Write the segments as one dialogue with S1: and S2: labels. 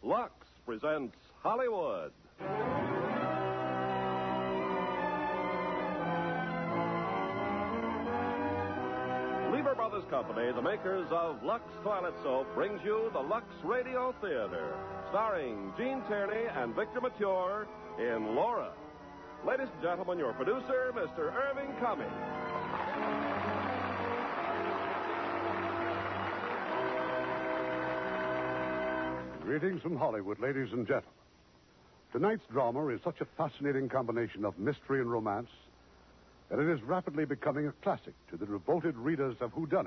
S1: Lux presents Hollywood. Lever Brothers Company, the makers of Lux Toilet Soap, brings you the Lux Radio Theater, starring Gene Tierney and Victor Mature in Laura. Ladies and gentlemen, your producer, Mr. Irving Cummings.
S2: Greetings from Hollywood, ladies and gentlemen. Tonight's drama is such a fascinating combination of mystery and romance that it is rapidly becoming a classic to the devoted readers of whodunits.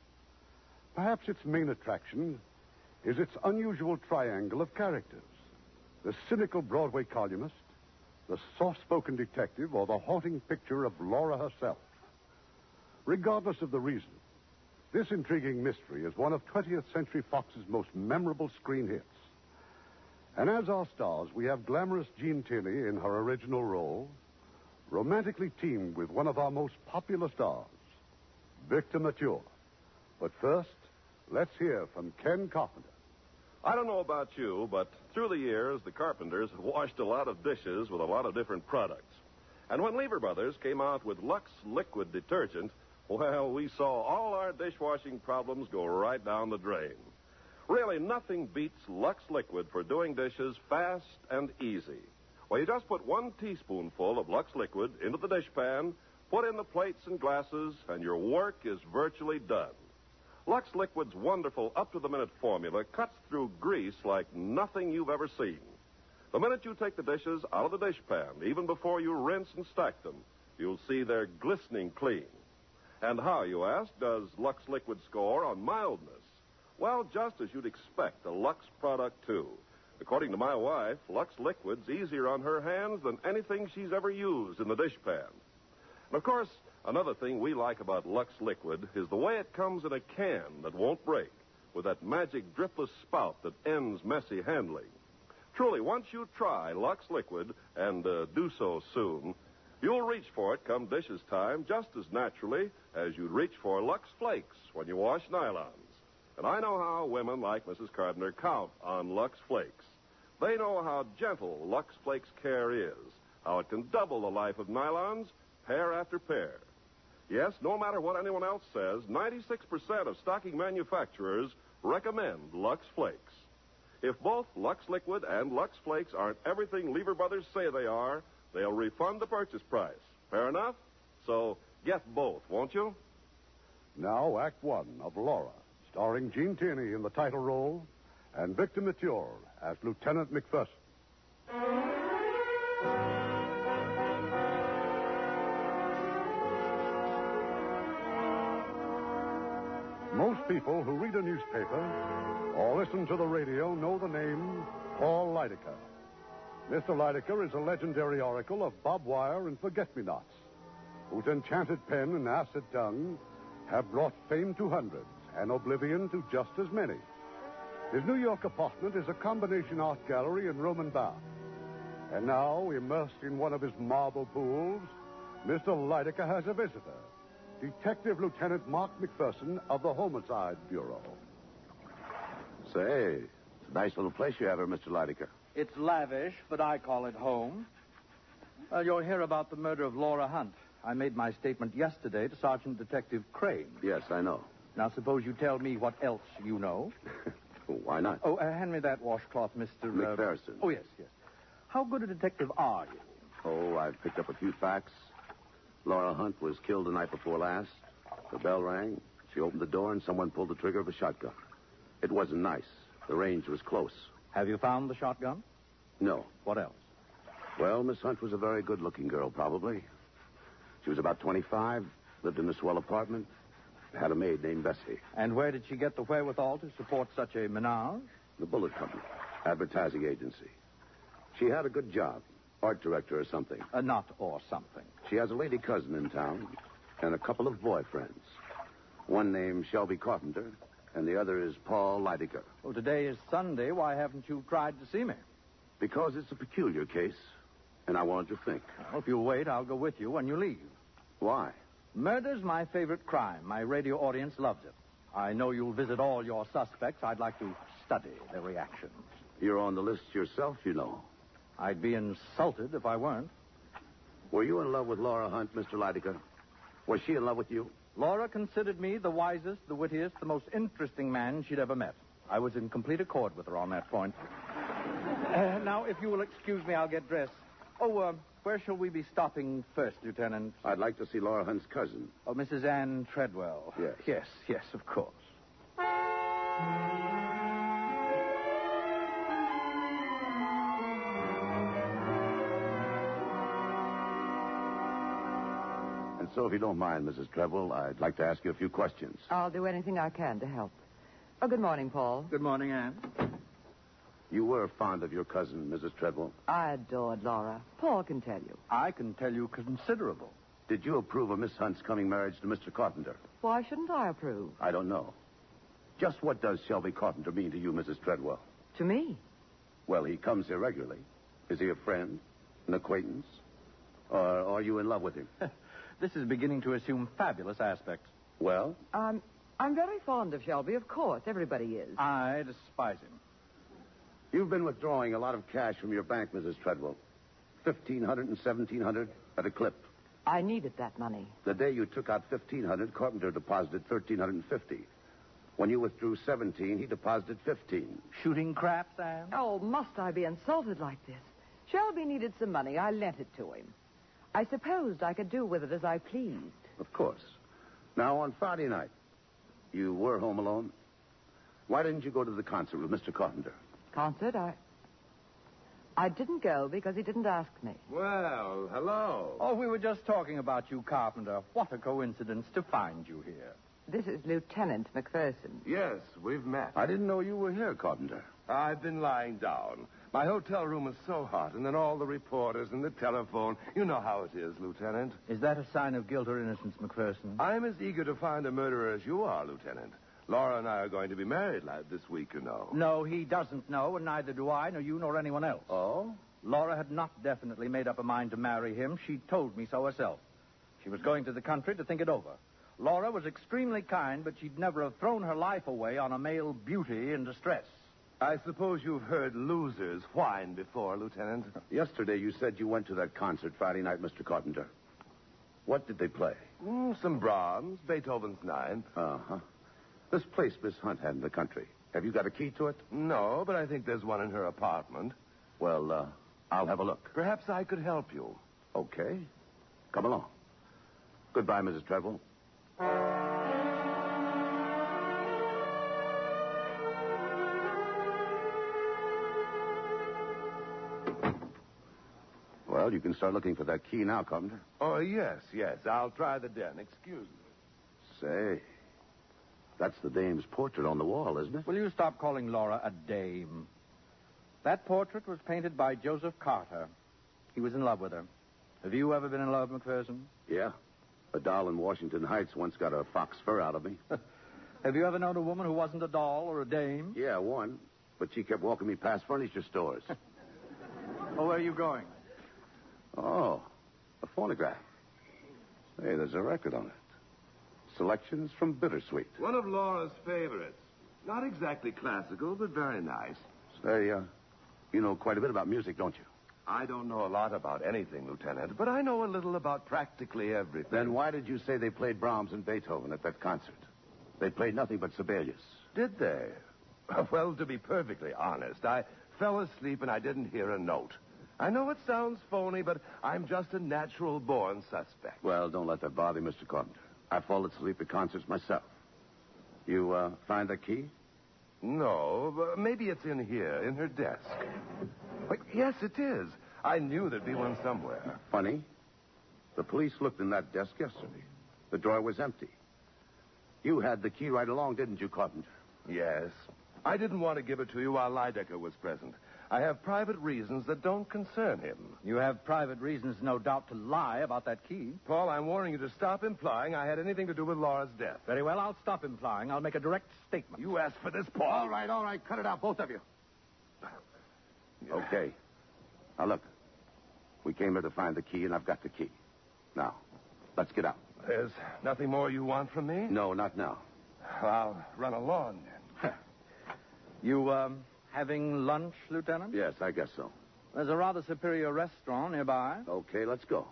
S2: Perhaps its main attraction is its unusual triangle of characters: the cynical Broadway columnist, the soft-spoken detective, or the haunting picture of Laura herself. Regardless of the reason, this intriguing mystery is one of 20th Century Fox's most memorable screen hits. And as our stars, we have glamorous Gene Tierney in her original role, romantically teamed with one of our most popular stars, Victor Mature. But first, let's hear from Ken Carpenter.
S1: I don't know about you, but through the years, the Carpenters have washed a lot of dishes with a lot of different products. And when Lever Brothers came out with Lux Liquid Detergent, well, we saw all our dishwashing problems go right down the drain. Really, nothing beats Lux Liquid for doing dishes fast and easy. Well, you just put 1 teaspoonful of Lux Liquid into the dishpan, put in the plates and glasses, and your work is virtually done. Lux Liquid's wonderful up-to-the-minute formula cuts through grease like nothing you've ever seen. The minute you take the dishes out of the dishpan, even before you rinse and stack them, you'll see they're glistening clean. And how, you ask, does Lux Liquid score on mildness? Well, just as you'd expect a Lux product, too. According to my wife, Lux Liquid's easier on her hands than anything she's ever used in the dishpan. And, of course, another thing we like about Lux Liquid is the way it comes in a can that won't break, with that magic dripless spout that ends messy handling. Truly, once you try Lux Liquid, and do so soon, you'll reach for it come dishes time just as naturally as you'd reach for Lux Flakes when you wash nylons. And I know how women like Mrs. Carpenter count on Lux Flakes. They know how gentle Lux Flakes care is, how it can double the life of nylons, pair after pair. Yes, no matter what anyone else says, 96% of stocking manufacturers recommend Lux Flakes. If both Lux Liquid and Lux Flakes aren't everything Lever Brothers say they are, they'll refund the purchase price. Fair enough? So get both, won't you?
S2: Now, Act One of Laura, starring Gene Tierney in the title role and Victor Mature as Lieutenant McPherson. Most people who read a newspaper or listen to the radio know the name Paul Lydecker. Mr. Lydecker is a legendary oracle of barbed wire and forget-me-nots, whose enchanted pen and acid tongue have brought fame to hundreds and oblivion to just as many. His New York apartment is a combination art gallery and Roman bath. And now, immersed in one of his marble pools, Mr. Lydecker has a visitor, Detective Lieutenant Mark McPherson of the Homicide Bureau.
S3: Say, it's a nice little place you have here, Mr. Lydecker.
S4: It's lavish, but I call it home. You'll hear about the murder of Laura Hunt. I made my statement yesterday to Sergeant Detective Crane.
S3: Yes, I know.
S4: Now, suppose you tell me what else you know.
S3: Why not?
S4: Oh, hand me that washcloth, Mr.
S3: McPherson.
S4: Oh, yes. How good a detective are you?
S3: Oh, I've picked up a few facts. Laura Hunt was killed the night before last. The bell rang. She opened the door and someone pulled the trigger of a shotgun. It wasn't nice. The range was close.
S4: Have you found the shotgun?
S3: No.
S4: What else?
S3: Well, Miss Hunt was a very good-looking girl, probably. She was about 25, lived in a swell apartment, had a maid named Bessie.
S4: And where did she get the wherewithal to support such a menage?
S3: The Bullet Company, advertising agency. She had a good job, art director or something.
S4: Not or something.
S3: She has a lady cousin in town and a couple of boyfriends. One named Shelby Carpenter, and the other is Paul Lydecker.
S4: Well, today is Sunday. Why haven't you tried to see me?
S3: Because it's a peculiar case, and I wanted to think.
S4: Well, if you wait, I'll go with you when you leave.
S3: Why?
S4: Murder's my favorite crime. My radio audience loves it. I know you'll visit all your suspects. I'd like to study their reactions.
S3: You're on the list yourself, you know.
S4: I'd be insulted if I weren't.
S3: Were you in love with Laura Hunt, Mr. Lydecker? Was she in love with you?
S4: Laura considered me the wisest, the wittiest, the most interesting man she'd ever met. I was in complete accord with her on that point. Now, if you will excuse me, I'll get dressed. Oh, where shall we be stopping first, Lieutenant?
S3: I'd like to see Laura Hunt's cousin.
S4: Oh, Mrs. Anne Treadwell.
S3: Yes.
S4: Yes, of course.
S3: And so, if you don't mind, Mrs. Treadwell, I'd like to ask you a few questions.
S5: I'll do anything I can to help. Oh, good morning, Paul.
S4: Good morning, Anne.
S3: You were fond of your cousin, Mrs. Treadwell.
S5: I adored Laura. Paul can tell you.
S4: I can tell you considerable.
S3: Did you approve of Miss Hunt's coming marriage to Mr. Carpenter?
S5: Why shouldn't I approve?
S3: I don't know. Just what does Shelby Carpenter mean to you, Mrs. Treadwell?
S5: To me?
S3: Well, he comes here regularly. Is he a friend? An acquaintance? Or are you in love with him?
S4: This is beginning to assume fabulous aspects.
S3: Well?
S5: I'm very fond of Shelby, of course. Everybody is.
S4: I despise him.
S3: You've been withdrawing a lot of cash from your bank, Mrs. Treadwell. $1,500 and $1,700 at a clip.
S5: I needed that money.
S3: The day you took out $1,500, Carpenter deposited $1,350. When you withdrew $17, he deposited $15.
S4: Shooting craps, Anne?
S5: Oh, must I be insulted like this? Shelby needed some money. I lent it to him. I supposed I could do with it as I pleased.
S3: Of course. Now, on Friday night, you were home alone. Why didn't you go to the concert with Mr. Carpenter?
S5: Concert? I didn't go because he didn't ask me.
S1: Well, hello.
S4: Oh, we were just talking about you, Carpenter. What a coincidence to find you here.
S5: This is Lieutenant McPherson.
S1: Yes, we've met.
S3: I didn't know you were here, Carpenter.
S1: I've been lying down. My hotel room is so hot, and then all the reporters and the telephone. You know how it is, Lieutenant.
S4: Is that a sign of guilt or innocence, McPherson?
S1: I'm as eager to find a murderer as you are, Lieutenant. Laura and I are going to be married this week, you know.
S4: No, he doesn't know, and neither do I, nor you, nor anyone else.
S3: Oh?
S4: Laura had not definitely made up her mind to marry him. She told me so herself. She was going to the country to think it over. Laura was extremely kind, but she'd never have thrown her life away on a male beauty in distress.
S1: I suppose you've heard losers whine before, Lieutenant.
S3: Yesterday, you said you went to that concert Friday night, Mr. Carpenter. What did they play?
S1: Some Brahms, Beethoven's Nine.
S3: Uh-huh. This place Miss Hunt had in the country. Have you got a key to it?
S1: No, but I think there's one in her apartment.
S3: Well, I'll have a look.
S1: Perhaps I could help you.
S3: Okay. Come along. Goodbye, Mrs. Treadwell. Well, you can start looking for that key now, Carpenter.
S1: Oh, yes. I'll try the den. Excuse me.
S3: Say, that's the dame's portrait on the wall, isn't it?
S4: Will you stop calling Laura a dame? That portrait was painted by Joseph Carter. He was in love with her. Have you ever been in love, McPherson?
S3: Yeah. A doll in Washington Heights once got a fox fur out of me.
S4: Have you ever known a woman who wasn't a doll or a dame?
S3: Yeah, one. But she kept walking me past furniture stores.
S4: Oh, where are you going?
S3: Oh, a phonograph. Hey, there's a record on it. Selections from Bittersweet.
S1: One of Laura's favorites. Not exactly classical, but very nice.
S3: Say, you know quite a bit about music, don't you?
S1: I don't know a lot about anything, Lieutenant, but I know a little about practically everything.
S3: Then why did you say they played Brahms and Beethoven at that concert? They played nothing but Sibelius.
S1: Did they? Well, to be perfectly honest, I fell asleep and I didn't hear a note. I know it sounds phony, but I'm just a natural-born suspect.
S3: Well, don't let that bother you, Mr. Carpenter. I fall asleep at concerts myself. You, find the key?
S1: No, but maybe it's in here, in her desk. Wait, yes, it is. I knew there'd be one somewhere.
S3: Funny. The police looked in that desk yesterday. The drawer was empty. You had the key right along, didn't you, Carpenter?
S1: Yes. I didn't want to give it to you while Lydecker was present. I have private reasons that don't concern him.
S4: You have private reasons, no doubt, to lie about that key.
S1: Paul, I'm warning you to stop implying I had anything to do with Laura's death.
S4: Very well, I'll stop implying. I'll make a direct statement.
S1: You asked for this, Paul.
S3: All right. Cut it out, both of you. Okay. Now, look. We came here to find the key, and I've got the key. Now, let's get out.
S1: There's nothing more you want from me?
S3: No, not now.
S1: I'll run along, then.
S4: You, Having lunch, Lieutenant?
S3: Yes, I guess so.
S4: There's a rather superior restaurant nearby.
S3: Okay, let's go.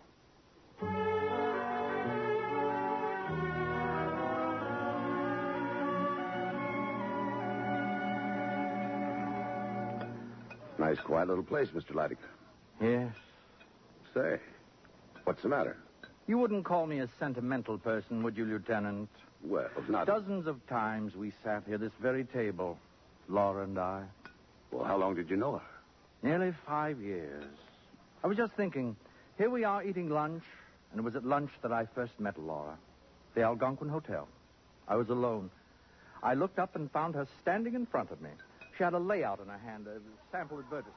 S3: Nice, quiet little place, Mr. Lydiger.
S4: Yes.
S3: Say, what's the matter?
S4: You wouldn't call me a sentimental person, would you, Lieutenant?
S3: Well, not...
S4: Dozens of times we sat here, this very table, Laura and I.
S3: Well, how long did you know her?
S4: Nearly 5 years. I was just thinking, here we are eating lunch, and it was at lunch that I first met Laura. The Algonquin Hotel. I was alone. I looked up and found her standing in front of me. She had a layout in her hand, a sample advertisement.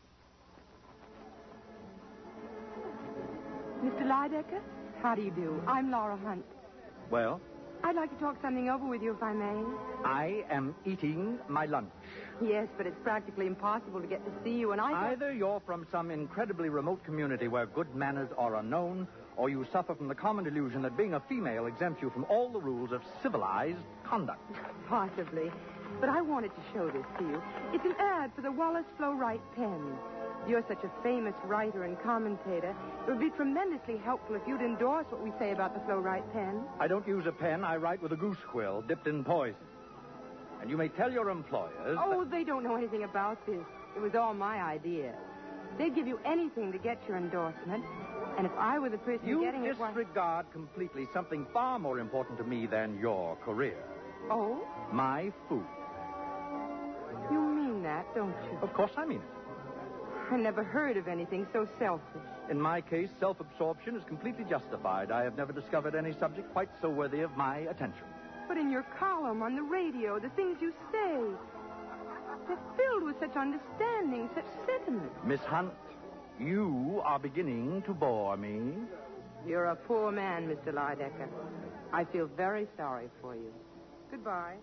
S6: Mr. Lydecker, how do you do? I'm Laura Hunt.
S4: Well,
S6: I'd like to talk something over with you, if I may.
S4: I am eating my lunch.
S6: Yes, but it's practically impossible to get to see you, and
S4: Either you're from some incredibly remote community where good manners are unknown, or you suffer from the common delusion that being a female exempts you from all the rules of civilized conduct.
S6: Possibly. But I wanted to show this to you. It's an ad for the Wallace Flow-Wright pen. You're such a famous writer and commentator. It would be tremendously helpful if you'd endorse what we say about the Flow-Wright pen.
S4: I don't use a pen. I write with a goose quill dipped in poison. And you may tell your employers...
S6: Oh, they don't know anything about this. It was all my idea. They'd give you anything to get your endorsement. And if I were the person getting it...
S4: You disregard completely something far more important to me than your career.
S6: Oh?
S4: My food.
S6: You mean that, don't you?
S4: Of course I mean it.
S6: I never heard of anything so selfish.
S4: In my case, self-absorption is completely justified. I have never discovered any subject quite so worthy of my attention.
S6: But in your column, on the radio, the things you say, they're filled with such understanding, such sentiment.
S4: Miss Hunt, you are beginning to bore me.
S6: You're a poor man, Mr. Lydecker. I feel very sorry for you. Goodbye.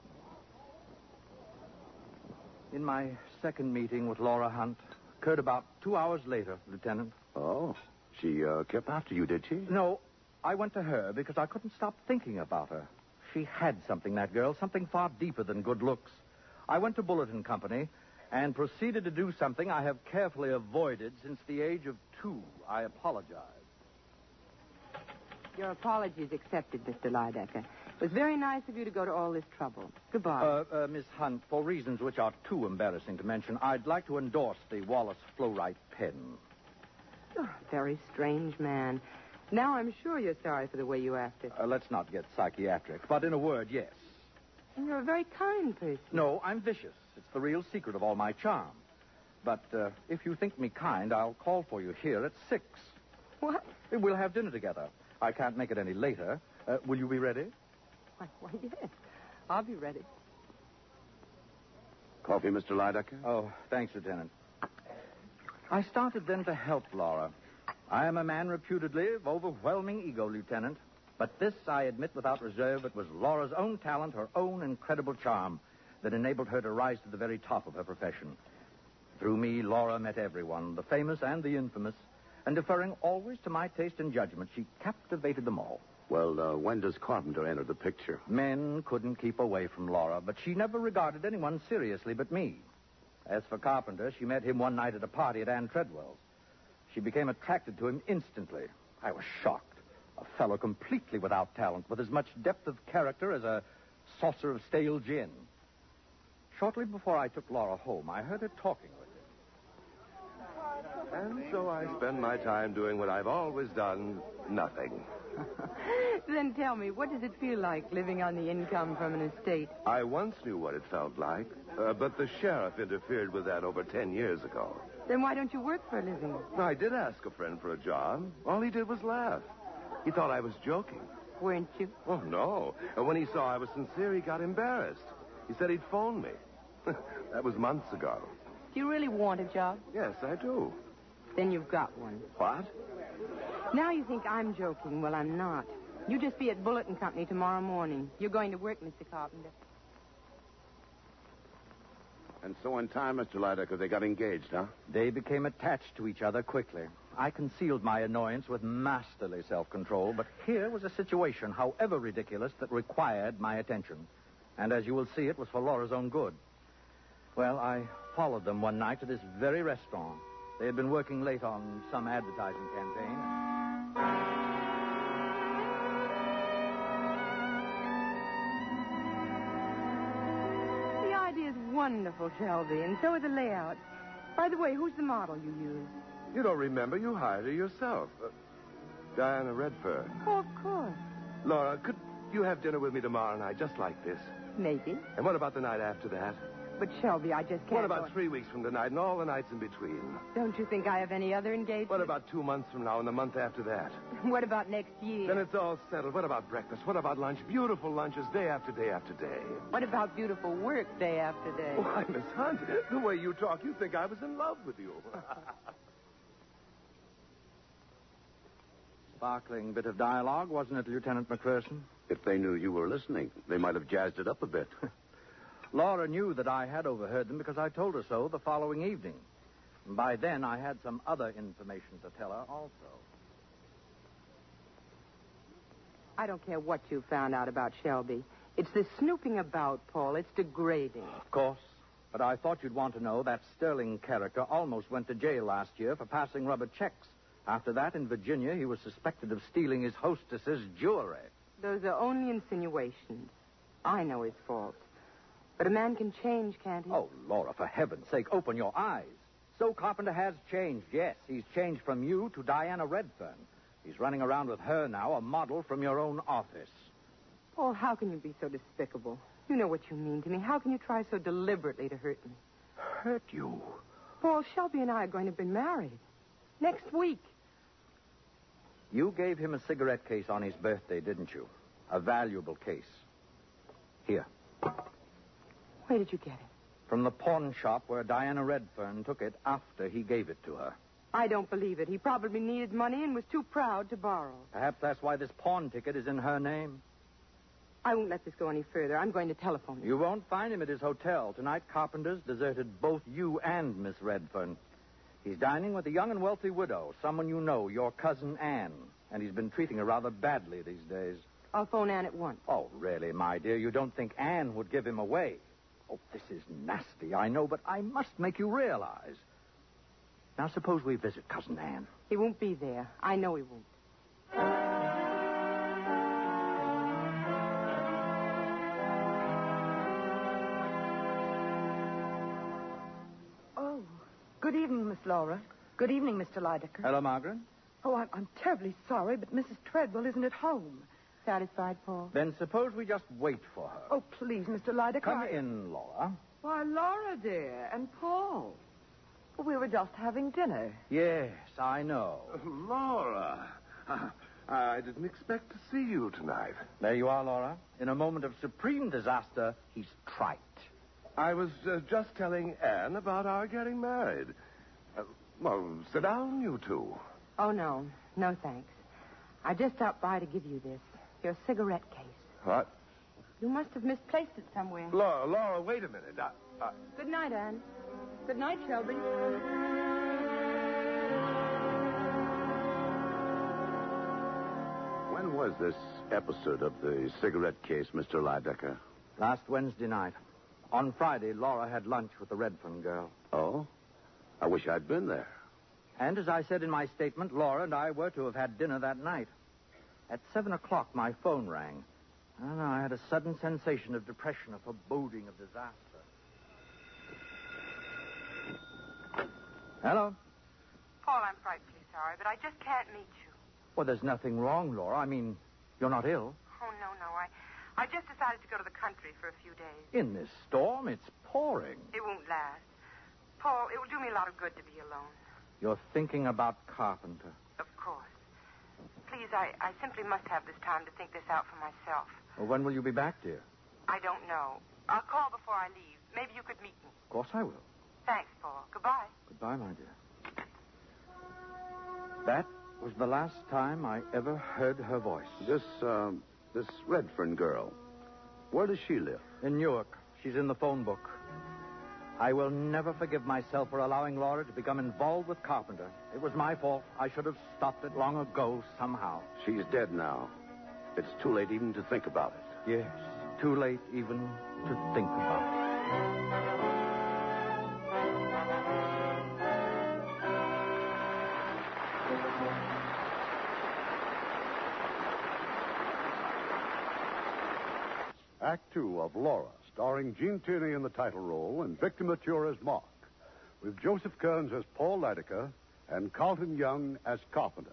S4: In my second meeting with Laura Hunt, occurred about 2 hours later, Lieutenant.
S3: Oh, she kept after you, did she?
S4: No, I went to her because I couldn't stop thinking about her. She had something, that girl, something far deeper than good looks. I went to Bulletin Company and proceeded to do something I have carefully avoided since the age of 2. I apologize.
S6: Your apologies accepted, Mr. Lydecker. It was very nice of you to go to all this trouble. Goodbye.
S4: Miss Hunt, for reasons which are too embarrassing to mention, I'd like to endorse the Wallace Flow-Wright pen.
S6: Oh, very strange man. Now I'm sure you're sorry for the way you acted.
S4: Let's not get psychiatric, but in a word, yes.
S6: And you're a very kind person.
S4: No, I'm vicious. It's the real secret of all my charm. But if you think me kind, I'll call for you here at 6.
S6: What?
S4: We'll have dinner together. I can't make it any later. Will you be ready?
S6: Why, yes. I'll be ready.
S3: Coffee, Mr. Lydecker?
S4: Oh, thanks, Lieutenant. I started then to help Laura. I am a man reputedly of overwhelming ego, Lieutenant. But this, I admit without reserve, it was Laura's own talent, her own incredible charm, that enabled her to rise to the very top of her profession. Through me, Laura met everyone, the famous and the infamous, and deferring always to my taste and judgment, she captivated them all.
S3: Well, when does Carpenter enter the picture?
S4: Men couldn't keep away from Laura, but she never regarded anyone seriously but me. As for Carpenter, she met him one night at a party at Ann Treadwell's. She became attracted to him instantly. I was shocked. A fellow completely without talent, with as much depth of character as a saucer of stale gin. Shortly before I took Laura home, I heard her talking with him.
S1: And so I spend my time doing what I've always done, nothing.
S6: Then tell me, what does it feel like living on the income from an estate?
S1: I once knew what it felt like, but the sheriff interfered with that over 10 years ago.
S6: Then why don't you work for a living?
S1: I did ask a friend for a job. All he did was laugh. He thought I was joking.
S6: Weren't you?
S1: Oh, no. And when he saw I was sincere, he got embarrassed. He said he'd phone me. That was months ago.
S6: Do you really want a job?
S1: Yes, I do.
S6: Then you've got one.
S1: What?
S6: Now you think I'm joking. Well, I'm not. You just be at Bulletin Company tomorrow morning. You're going to work, Mr. Carpenter.
S3: And so in time, Mr. Lydecker, they got engaged, huh?
S4: They became attached to each other quickly. I concealed my annoyance with masterly self-control, but here was a situation, however ridiculous, that required my attention. And as you will see, it was for Laura's own good. Well, I followed them one night to this very restaurant. They had been working late on some advertising campaign.
S6: The idea is wonderful, Shelby, and so are the layouts. By the way, who's the model you use?
S7: You don't remember. You hired her yourself. Diana Redfern.
S6: Oh, of course.
S7: Laura, could you have dinner with me tomorrow night, just like this?
S6: Maybe.
S7: And what about the night after that?
S6: But, Shelby, I just can't...
S7: What about 3 weeks from tonight and all the nights in between?
S6: Don't you think I have any other engagements?
S7: What about 2 months from now and the month after that?
S6: What about next year?
S7: Then it's all settled. What about breakfast? What about lunch? Beautiful lunches day after day after day.
S6: What about beautiful work day after day?
S7: Why, Miss Hunt, the way you talk, you think I was in love with you.
S4: Sparkling bit of dialogue, wasn't it, Lieutenant McPherson?
S3: If they knew you were listening, they might have jazzed it up a bit.
S4: Laura knew that I had overheard them because I told her so the following evening. And by then, I had some other information to tell her also.
S6: I don't care what you found out about Shelby. It's this snooping about, Paul. It's degrading.
S4: Of course. But I thought you'd want to know that Sterling character almost went to jail last year for passing rubber checks. After that, in Virginia, he was suspected of stealing his hostess's jewelry.
S6: Those are only insinuations. I know his fault. But a man can change, can't he?
S4: Oh, Laura, for heaven's sake, open your eyes. So Carpenter has changed, yes. He's changed from you to Diana Redfern. He's running around with her now, a model from your own office.
S6: Paul, how can you be so despicable? You know what you mean to me. How can you try so deliberately to hurt me?
S7: Hurt you?
S6: Paul, Shelby and I are going to be married. Next week.
S4: You gave him a cigarette case on his birthday, didn't you? A valuable case. Here.
S6: Where did you get it?
S4: From the pawn shop where Diana Redfern took it after he gave it to her.
S6: I don't believe it. He probably needed money and was too proud to borrow.
S4: Perhaps that's why this pawn ticket is in her name.
S6: I won't let this go any further. I'm going to telephone him.
S4: You won't find him at his hotel. Tonight, Carpenter's deserted both you and Miss Redfern. He's dining with a young and wealthy widow, someone you know, your cousin Anne. And he's been treating her rather badly these days.
S6: I'll phone Anne at once.
S4: Oh, really, my dear? You don't think Anne would give him away? Oh, this is nasty, I know, but I must make you realize. Now, suppose we visit Cousin Anne.
S6: He won't be there. I know he won't.
S5: Oh, good evening, Miss Laura. Good evening, Mr. Lydecker.
S4: Hello, Margaret.
S5: Oh, I'm terribly sorry, but Mrs. Treadwell isn't at home.
S6: Satisfied, Paul?
S4: Then suppose we just wait for her.
S5: Oh, please, Mr. Lydecker.
S4: Come in, Laura.
S5: Why, Laura, dear, and Paul. We were just having dinner.
S4: Yes, I know.
S7: Laura, I didn't expect to see you tonight.
S4: There you are, Laura. In a moment of supreme disaster, he's trite.
S7: I was just telling Anne about our getting married. Well, sit down, you two.
S6: Oh, no. No, thanks. I just stopped by to give you this. Your cigarette case.
S7: What?
S6: You must have misplaced it somewhere.
S7: Laura, wait a minute.
S6: Good night, Anne. Good night, Shelby.
S3: When was this episode of the cigarette case, Mr. Lydecker?
S4: Last Wednesday night. On Friday, Laura had lunch with the Redfern girl.
S3: Oh? I wish I'd been there.
S4: And as I said in my statement, Laura and I were to have had dinner that night. At 7 o'clock, my phone rang. I don't know, I had a sudden sensation of depression, a foreboding of disaster. Hello?
S6: Paul, I'm frightfully sorry, but I just can't meet you.
S4: Well, there's nothing wrong, Laura. I mean, you're not ill.
S6: Oh, no. I just decided to go to the country for a few days.
S4: In this storm, it's pouring.
S6: It won't last. Paul, it will do me a lot of good to be alone.
S4: You're thinking about Carpenter.
S6: Of course. Please, I simply must have this time to think this out for myself.
S4: Well, when will you be back, dear?
S6: I don't know. I'll call before I leave. Maybe you could meet me.
S4: Of course I will.
S6: Thanks, Paul. Goodbye.
S4: Goodbye, my dear. That was the last time I ever heard her voice.
S3: This Redfern girl, where does she live?
S4: In Newark. She's in the phone book. I will never forgive myself for allowing Laura to become involved with Carpenter. It was my fault. I should have stopped it long ago, somehow.
S3: She's dead now. It's too late even to think about it.
S4: Yes, too late even to think about it.
S2: Act Two of Laura, starring Gene Tierney in the title role and Victor Mature as Mark, with Joseph Kearns as Paul Lydecker and Carlton Young as Carpenter.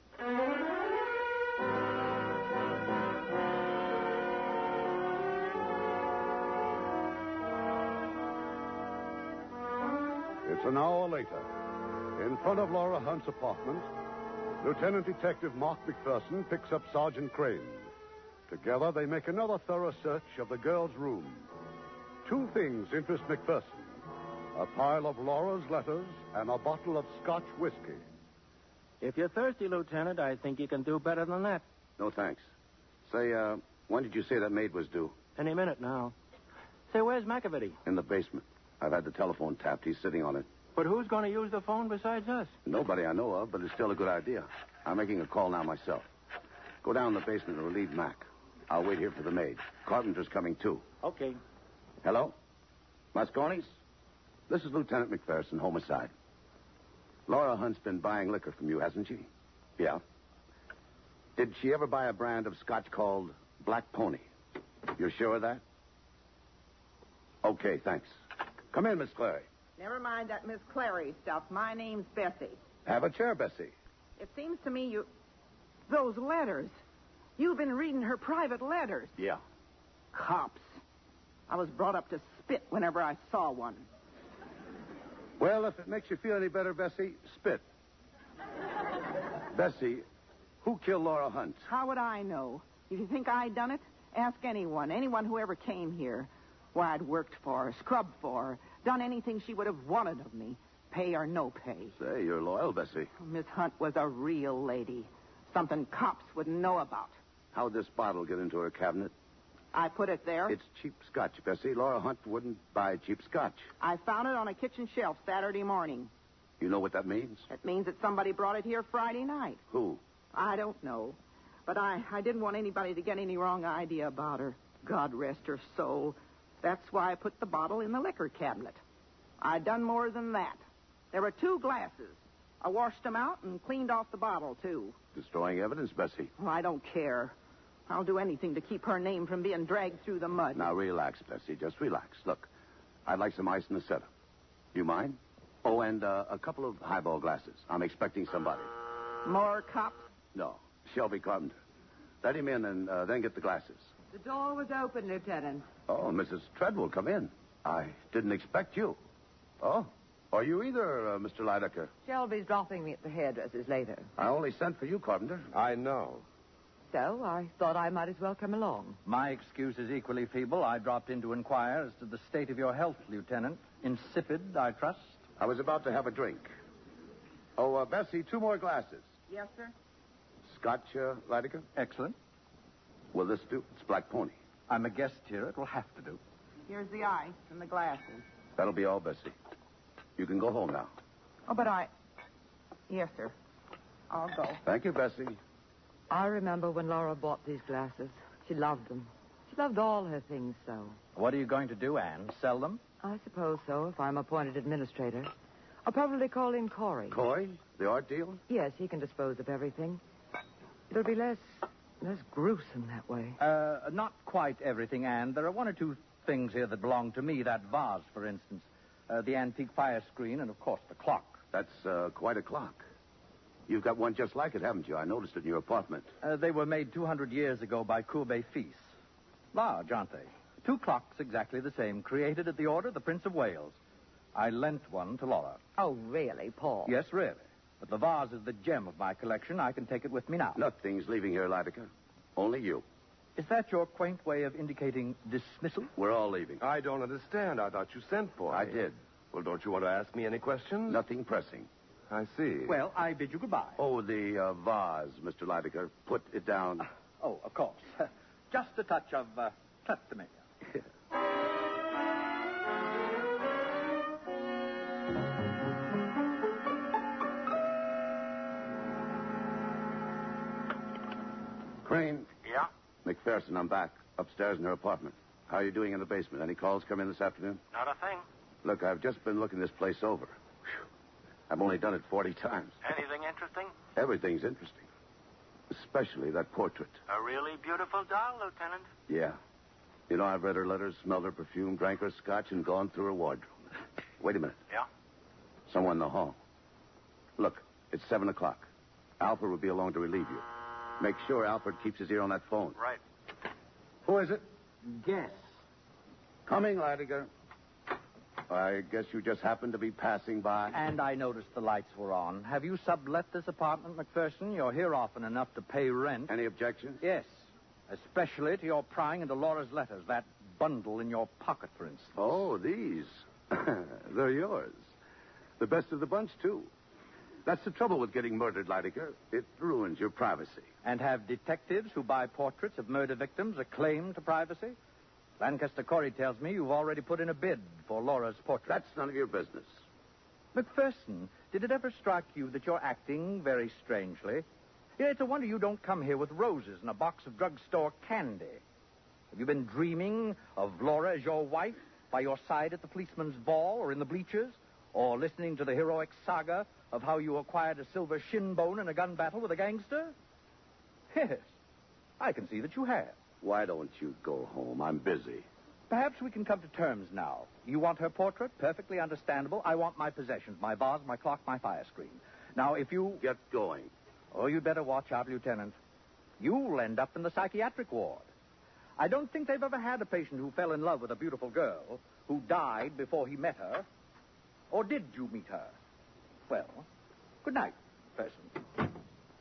S2: It's an hour later. In front of Laura Hunt's apartment, Lieutenant Detective Mark McPherson picks up Sergeant Crane. Together, they make another thorough search of the girl's room. Two things interest McPherson: a pile of Laura's letters and a bottle of Scotch whiskey.
S8: If you're thirsty, Lieutenant, I think you can do better than that.
S3: No, thanks. Say, when did you say that maid was due?
S8: Any minute now. Say, where's McAvity?
S3: In the basement. I've had the telephone tapped. He's sitting on it.
S8: But who's going to use the phone besides us?
S3: Nobody I know of, but it's still a good idea. I'm making a call now myself. Go down in the basement and relieve Mac. I'll wait here for the maid. Carpenter's coming, too.
S8: Okay.
S3: Hello? Moscone's? This is Lieutenant McPherson, homicide. Laura Hunt's been buying liquor from you, hasn't she? Yeah. Did she ever buy a brand of Scotch called Black Pony? You're sure of that? Okay, thanks. Come in, Miss Clary.
S9: Never mind that Miss Clary stuff. My name's Bessie.
S3: Have a chair, Bessie.
S9: It seems to me you... Those letters. You've been reading her private letters.
S3: Yeah.
S9: Cops. I was brought up to spit whenever I saw one.
S3: Well, if it makes you feel any better, Bessie, spit. Bessie, who killed Laura Hunt?
S9: How would I know? If you think I done it, ask anyone who ever came here. Why, I'd worked for her, scrubbed for her, done anything she would have wanted of me, pay or no pay.
S3: Say, you're loyal, Bessie.
S9: Miss Hunt was a real lady. Something cops wouldn't know about.
S3: How'd this bottle get into her cabinet?
S9: I put it there.
S3: It's cheap Scotch, Bessie. Laura Hunt wouldn't buy cheap Scotch.
S9: I found it on a kitchen shelf Saturday morning.
S3: You know what that means?
S9: It means that somebody brought it here Friday night.
S3: Who?
S9: I don't know. But I didn't want anybody to get any wrong idea about her. God rest her soul. That's why I put the bottle in the liquor cabinet. I done more than that. There were 2 glasses. I washed them out and cleaned off the bottle, too.
S3: Destroying evidence, Bessie.
S9: Well, I don't care. I'll do anything to keep her name from being dragged through the mud.
S3: Now, relax, Bessie. Just relax. Look, I'd like some ice in the cellar. You mind? Oh, and a couple of highball glasses. I'm expecting somebody.
S9: More cops?
S3: No. Shelby Carpenter. Let him in and then get the glasses.
S5: The door was open, Lieutenant.
S3: Oh, Mrs. Treadwell, come in. I didn't expect you. Oh, are you either, Mr. Lydecker?
S5: Shelby's dropping me at the hairdresser's later.
S3: I only sent for you, Carpenter.
S7: I know.
S5: So I thought I might as well come along.
S4: My excuse is equally feeble. I dropped in to inquire as to the state of your health, Lieutenant. Insipid, I trust.
S3: I was about to have a drink. Oh, Bessie, 2 more glasses.
S9: Yes, sir.
S3: Scotch, Lydecker?
S4: Excellent.
S3: Will this do? It's Black Pony.
S4: I'm a guest here. It will have to do.
S9: Here's the ice and the glasses.
S3: That'll be all, Bessie. You can go home now.
S9: Oh, but Yes, sir. I'll go.
S3: Thank you, Bessie.
S5: I remember when Laura bought these glasses. She loved them. She loved all her things so.
S4: What are you going to do, Anne? Sell them?
S5: I suppose so, if I'm appointed administrator. I'll probably call in Corey.
S3: Coy? The art deal?
S5: Yes, he can dispose of everything. It'll be less gruesome that way.
S4: Not quite everything, Anne. There are 1 or 2 things here that belong to me. That vase, for instance. The antique fire screen, and, of course, the clock.
S3: That's quite a clock. You've got one just like it, haven't you? I noticed it in your apartment.
S4: They were made 200 years ago by Courbet Fils. Large, aren't they? 2 clocks exactly the same, created at the order of the Prince of Wales. I lent one to Laura.
S5: Oh, really, Paul?
S4: Yes, really. But the vase is the gem of my collection. I can take it with me now.
S3: Nothing's leaving here, Lydecker. Only you.
S4: Is that your quaint way of indicating dismissal?
S3: We're all leaving.
S7: I don't understand. I thought you sent for me.
S3: I did.
S7: Well, don't you want to ask me any questions?
S3: Nothing pressing.
S7: I see.
S4: Well, I bid you goodbye.
S3: Oh, the vase, Mr. Lydecker. Put it down.
S4: Oh, of course. Just a touch of kleptomania.
S3: Crane.
S8: Yeah?
S3: McPherson, I'm back. Upstairs in her apartment. How are you doing in the basement? Any calls come in this afternoon?
S8: Not a thing.
S3: Look, I've just been looking this place over. Whew. I've only done it 40 times.
S8: Anything interesting?
S3: Everything's interesting. Especially that portrait.
S8: A really beautiful doll, Lieutenant.
S3: Yeah. You know, I've read her letters, smelled her perfume, drank her scotch, and gone through her wardrobe. Wait a minute.
S8: Yeah?
S3: Someone in the hall. Look, it's 7 o'clock. Alfred will be along to relieve you. Make sure Alfred keeps his ear on that phone.
S8: Right.
S3: Who is it?
S8: Guess.
S3: Coming, Leidinger. I guess you just happened to be passing by.
S4: And I noticed the lights were on. Have you sublet this apartment, McPherson? You're here often enough to pay rent.
S3: Any objections?
S4: Yes. Especially to your prying into Laura's letters. That bundle in your pocket, for instance.
S3: Oh, these. They're yours. The best of the bunch, too. That's the trouble with getting murdered, Leidinger. It ruins your privacy.
S4: And have detectives who buy portraits of murder victims a claim to privacy? Lancaster Corey tells me you've already put in a bid for Laura's portrait.
S3: That's none of your business.
S4: McPherson, did it ever strike you that you're acting very strangely? Yeah, it's a wonder you don't come here with roses and a box of drugstore candy. Have you been dreaming of Laura as your wife, by your side at the policeman's ball or in the bleachers? Or listening to the heroic saga of how you acquired a silver shin bone in a gun battle with a gangster? Yes, I can see that you have.
S3: Why don't you go home? I'm busy.
S4: Perhaps we can come to terms now. You want her portrait? Perfectly understandable. I want my possessions, my vase, my clock, my fire screen. Now, if you...
S3: Get going.
S4: Oh, you'd better watch out, Lieutenant. You'll end up in the psychiatric ward. I don't think they've ever had a patient who fell in love with a beautiful girl who died before he met her. Or did you meet her? Well, good night, person.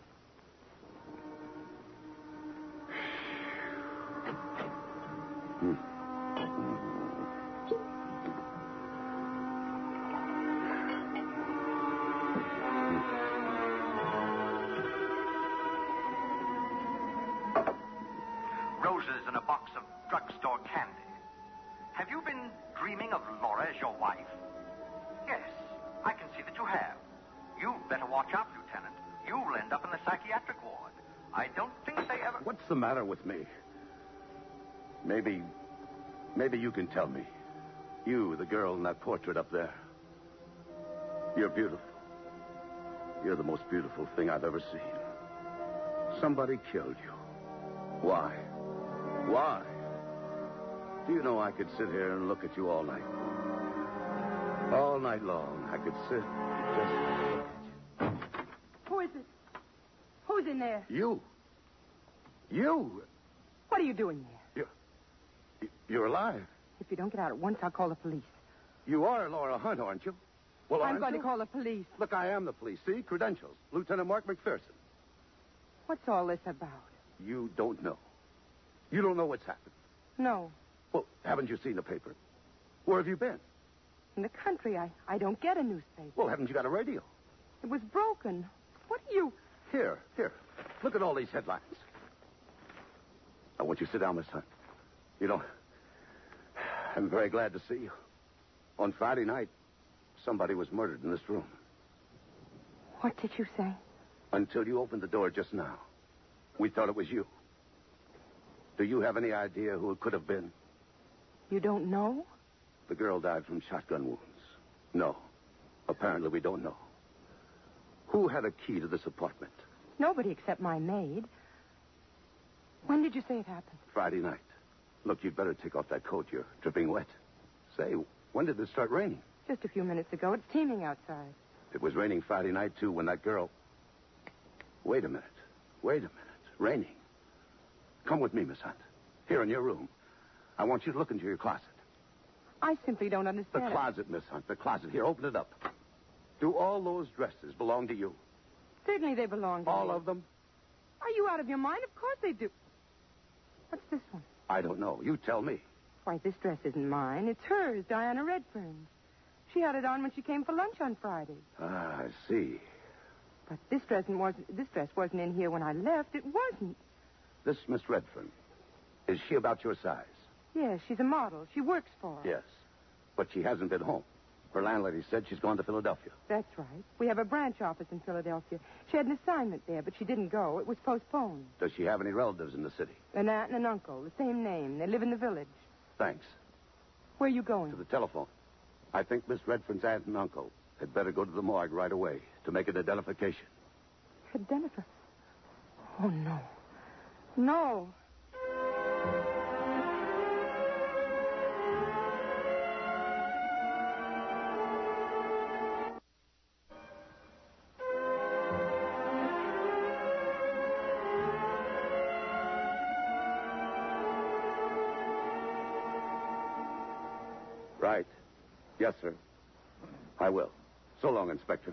S10: Roses in a box of drugstore candy. Have you been dreaming of Laura as your wife? Yes, I can see that you have. You'd better watch out, Lieutenant. You'll end up in the psychiatric ward. I don't think they ever...
S3: What's the matter with me? Maybe you can tell me. You, the girl in that portrait up there. You're beautiful. You're the most beautiful thing I've ever seen. Somebody killed you. Why? Why? Do you know I could sit here and look at you all night? All night long, I could sit and just...
S6: Who is it? Who's in there?
S3: You. You.
S6: What are you doing there?
S3: You're alive.
S6: If you don't get out at once, I'll call the police.
S3: You are Laura Hunt, aren't you? Well,
S6: I'm going to call the police.
S3: Look, I am the police. See? Credentials. Lieutenant Mark McPherson.
S6: What's all this about?
S3: You don't know. You don't know what's happened.
S6: No.
S3: Well, haven't you seen the paper? Where have you been?
S6: In the country. I don't get a newspaper.
S3: Well, haven't you got a radio?
S6: It was broken. What are you...
S3: Here. Look at all these headlines. I want you to sit down, Miss Hunt. You know, I'm very glad to see you. On Friday night, somebody was murdered in this room.
S6: What did you say?
S3: Until you opened the door just now, we thought it was you. Do you have any idea who it could have been?
S6: You don't know?
S3: The girl died from shotgun wounds. No. Apparently, we don't know. Who had a key to this apartment?
S6: Nobody except my maid. When did you say it happened?
S3: Friday night. Look, you'd better take off that coat. You're dripping wet. Say, when did it start raining?
S6: Just a few minutes ago. It's teeming outside.
S3: It was raining Friday night, too, when that girl... Wait a minute. Raining. Come with me, Miss Hunt. Here in your room. I want you to look into your closet.
S6: I simply don't understand.
S3: The closet, Miss Hunt. The closet. Here, open it up. Do all those dresses belong to you?
S6: Certainly they belong to
S3: All
S6: me.
S3: of them?
S6: Are you out of your mind? Of course they do. What's this one?
S3: I don't know. You tell me.
S6: Why, this dress isn't mine. It's hers, Diana Redfern's. She had it on when she came for lunch on Friday.
S3: Ah, I see.
S6: But this dress wasn't in here when I left. It wasn't.
S3: This Miss Redfern, is she about your size?
S6: Yes, she's a model. She works for her.
S3: Yes. But she hasn't been home. Her landlady said she's gone to Philadelphia.
S6: That's right. We have a branch office in Philadelphia. She had an assignment there, but she didn't go. It was postponed.
S3: Does she have any relatives in the city?
S6: An aunt and an uncle, the same name. They live in the village.
S3: Thanks.
S6: Where are you going?
S3: To the telephone. I think Miss Redfern's aunt and uncle had better go to the morgue right away to make an identification.
S6: Identify? Oh, no. No.
S3: Right. Yes, sir. I will. So long, Inspector.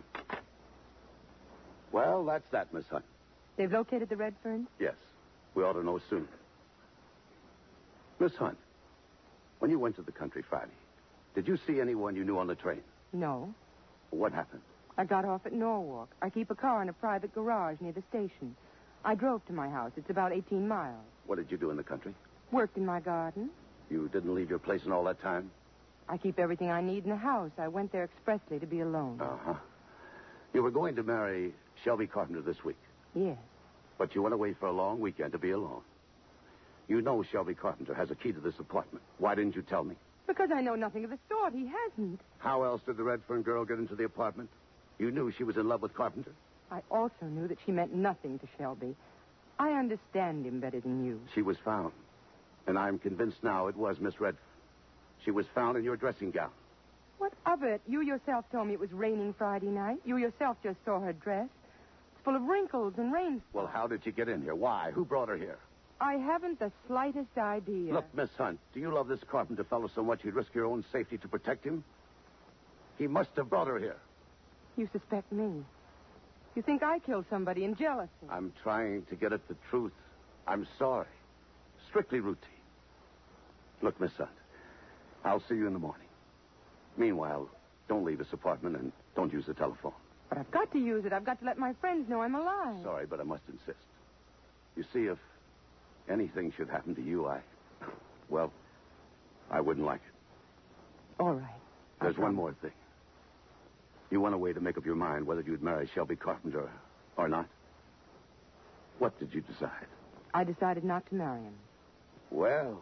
S3: Well, that's that, Miss Hunt.
S6: They've located the Redferns?
S3: Yes. We ought to know soon. Miss Hunt, when you went to the country Friday, did you see anyone you knew on the train?
S6: No.
S3: What happened?
S6: I got off at Norwalk. I keep a car in a private garage near the station. I drove to my house. It's about 18 miles.
S3: What did you do in the country?
S6: Worked in my garden.
S3: You didn't leave your place in all that time?
S6: I keep everything I need in the house. I went there expressly to be alone.
S3: Uh-huh. You were going to marry Shelby Carpenter this week.
S6: Yes.
S3: But you went away for a long weekend to be alone. You know Shelby Carpenter has a key to this apartment. Why didn't you tell me?
S6: Because I know nothing of the sort. He hasn't.
S3: How else did the Redfern girl get into the apartment? You knew she was in love with Carpenter?
S6: I also knew that she meant nothing to Shelby. I understand him better than you.
S3: She was found. And I'm convinced now it was Miss Redfern. She was found in your dressing gown.
S6: What of it? You yourself told me it was raining Friday night. You yourself just saw her dress. It's full of wrinkles and rain.
S3: Well, how did she get in here? Why? Who brought her here?
S6: I haven't the slightest idea.
S3: Look, Miss Hunt, do you love this Carpenter fellow so much you'd risk your own safety to protect him? He must have brought her here.
S6: You suspect me. You think I killed somebody in jealousy.
S3: I'm trying to get at the truth. I'm sorry. Strictly routine. Look, Miss Hunt, I'll see you in the morning. Meanwhile, don't leave this apartment and don't use the telephone.
S6: But I've got to use it. I've got to let my friends know I'm alive.
S3: Sorry, but I must insist. You see, if anything should happen to you, I wouldn't like it.
S6: All right.
S3: There's one more thing. You went away to make up your mind whether you'd marry Shelby Carpenter or not. What did you decide?
S6: I decided not to marry him.
S3: Well.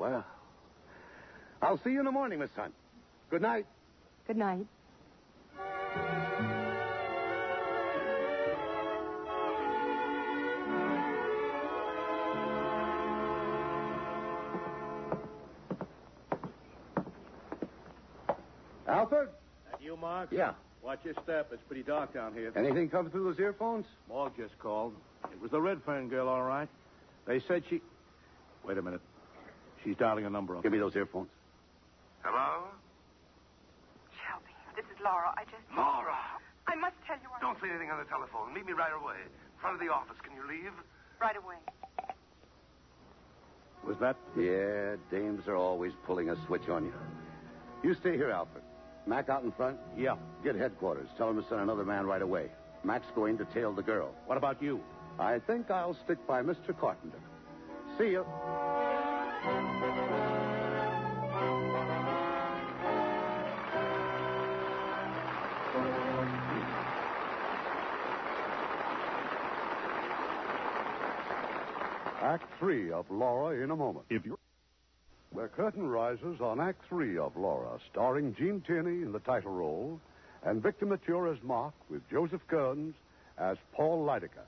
S3: I'll see you in the morning, Miss Hunt. Good night.
S6: Good night.
S3: Alfred?
S11: That you, Mark?
S3: Yeah.
S11: Watch your step. It's pretty dark down here.
S3: Anything come through those earphones?
S11: Morgue just called. It was the Redfern girl, all right. They said she... Wait a minute. She's dialing a number up.
S3: Give me those earphones.
S7: Hello?
S12: Shelby, this is Laura.
S7: Laura!
S12: I must tell you
S7: Don't say anything on the telephone. Meet me right away. In front of the office. Can you leave?
S12: right away.
S11: Was that...
S3: Yeah, dames are always pulling a switch on you. You stay here, Alfred. Mac out in front?
S11: Yeah.
S3: Get headquarters. Tell him to send another man right away. Mac's going to tail the girl.
S11: What about you?
S3: I think I'll stick by Mr. Carpenter. See you.
S2: Act 3 of Laura in a moment. The curtain rises on Act 3 of Laura, starring Gene Tierney in the title role and Victor Mature as Mark, with Joseph Kearns as Paul Lydecker.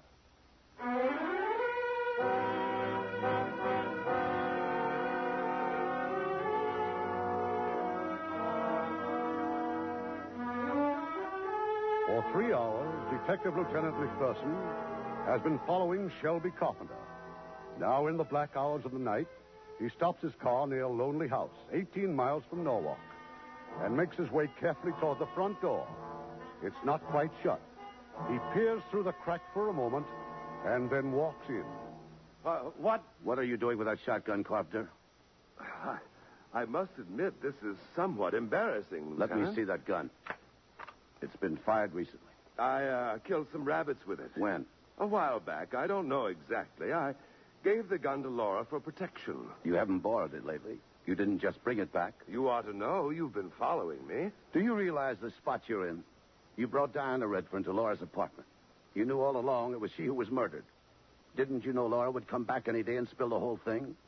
S2: For 3 hours, Detective Lieutenant McPherson has been following Shelby Carpenter. Now, in the black hours of the night, he stops his car near a lonely house, 18 miles from Norwalk, and makes his way carefully toward the front door. It's not quite shut. He peers through the crack for a moment and then walks in.
S7: What?
S3: What are you doing with that shotgun, Carpenter?
S7: I must admit, this is somewhat embarrassing,
S3: Let me
S7: Lieutenant.
S3: see that gun. It's been fired recently.
S7: I killed some rabbits with it.
S3: When?
S7: A while back. I don't know exactly. I gave the gun to Laura for protection.
S3: You haven't borrowed it lately. You didn't just bring it back.
S7: You ought to know. You've been following me.
S3: Do you realize the spot you're in? You brought Diana Redfern to Laura's apartment. You knew all along it was she who was murdered. Didn't you know Laura would come back any day and spill the whole thing?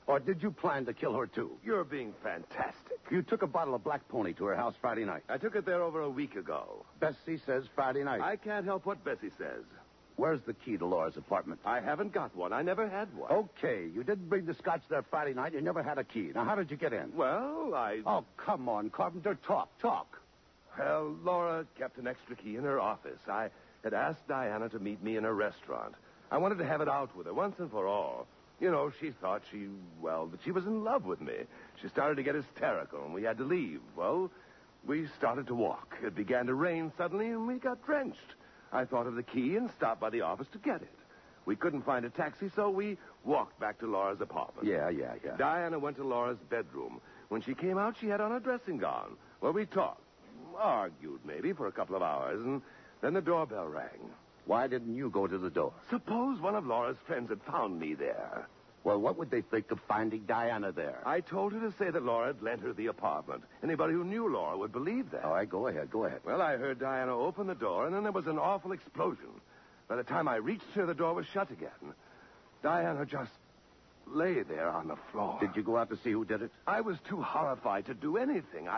S3: Or did you plan to kill her, too?
S7: You're being fantastic.
S3: You took a bottle of Black Pony to her house Friday night.
S7: I took it there over a week ago.
S3: Bessie says Friday night.
S7: I can't help what Bessie says.
S3: Where's the key to Laura's apartment?
S7: I haven't got one. I never had one.
S3: Okay, you didn't bring the scotch there Friday night. You never had a key. Now, how did you get in?
S7: Well,
S3: Oh, come on, Carpenter. Talk.
S7: Well, Laura kept an extra key in her office. I had asked Diana to meet me in a restaurant. I wanted to have it out with her once and for all. You know, she thought that she was in love with me. She started to get hysterical, and we had to leave. Well, we started to walk. It began to rain suddenly, and we got drenched. I thought of the key and stopped by the office to get it. We couldn't find a taxi, so we walked back to Laura's apartment.
S3: Yeah.
S7: Diana went to Laura's bedroom. When she came out, she had on a dressing gown. Well, we talked, argued maybe for a couple of hours, and then the doorbell rang.
S3: Why didn't you go to the door?
S7: Suppose one of Laura's friends had found me there.
S3: Well, what would they think of finding Diana there?
S7: I told her to say that Laura had lent her the apartment. Anybody who knew Laura would believe that.
S3: All right, go ahead.
S7: Well, I heard Diana open the door, and then there was an awful explosion. By the time I reached her, the door was shut again. Diana just lay there on the floor.
S3: Did you go out to see who did it?
S7: I was too horrified to do anything.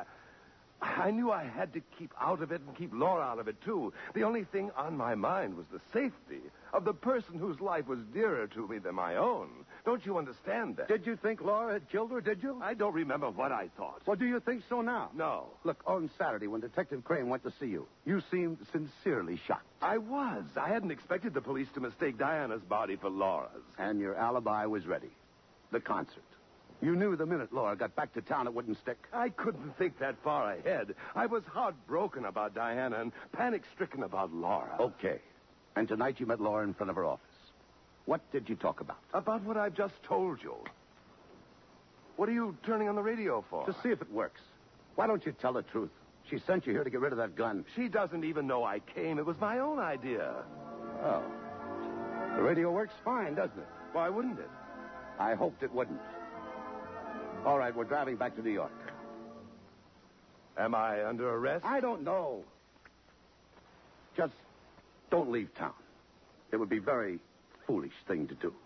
S7: I knew I had to keep out of it and keep Laura out of it, too. The only thing on my mind was the safety of the person whose life was dearer to me than my own. Don't you understand that?
S3: Did you think Laura had killed her, did you?
S7: I don't remember what I thought.
S3: Well, do you think so now?
S7: No.
S3: Look, on Saturday, when Detective Crane went to see you, you seemed sincerely shocked.
S7: I was. I hadn't expected the police to mistake Diana's body for Laura's.
S3: And your alibi was ready. The concert. You knew the minute Laura got back to town it wouldn't stick.
S7: I couldn't think that far ahead. I was heartbroken about Diana and panic-stricken about Laura.
S3: Okay. And tonight you met Laura in front of her office. What did you talk about?
S7: About what I've just told you. What are you turning on the radio for?
S3: To see if it works. Why don't you tell the truth? She sent you here to get rid of that gun.
S7: She doesn't even know I came. It was my own idea.
S3: Oh. The radio works fine, doesn't it?
S7: Why wouldn't it?
S3: I hoped it wouldn't. All right, we're driving back to New York.
S7: Am I under arrest?
S3: I don't know. Just don't leave town. It would be a very foolish thing to do.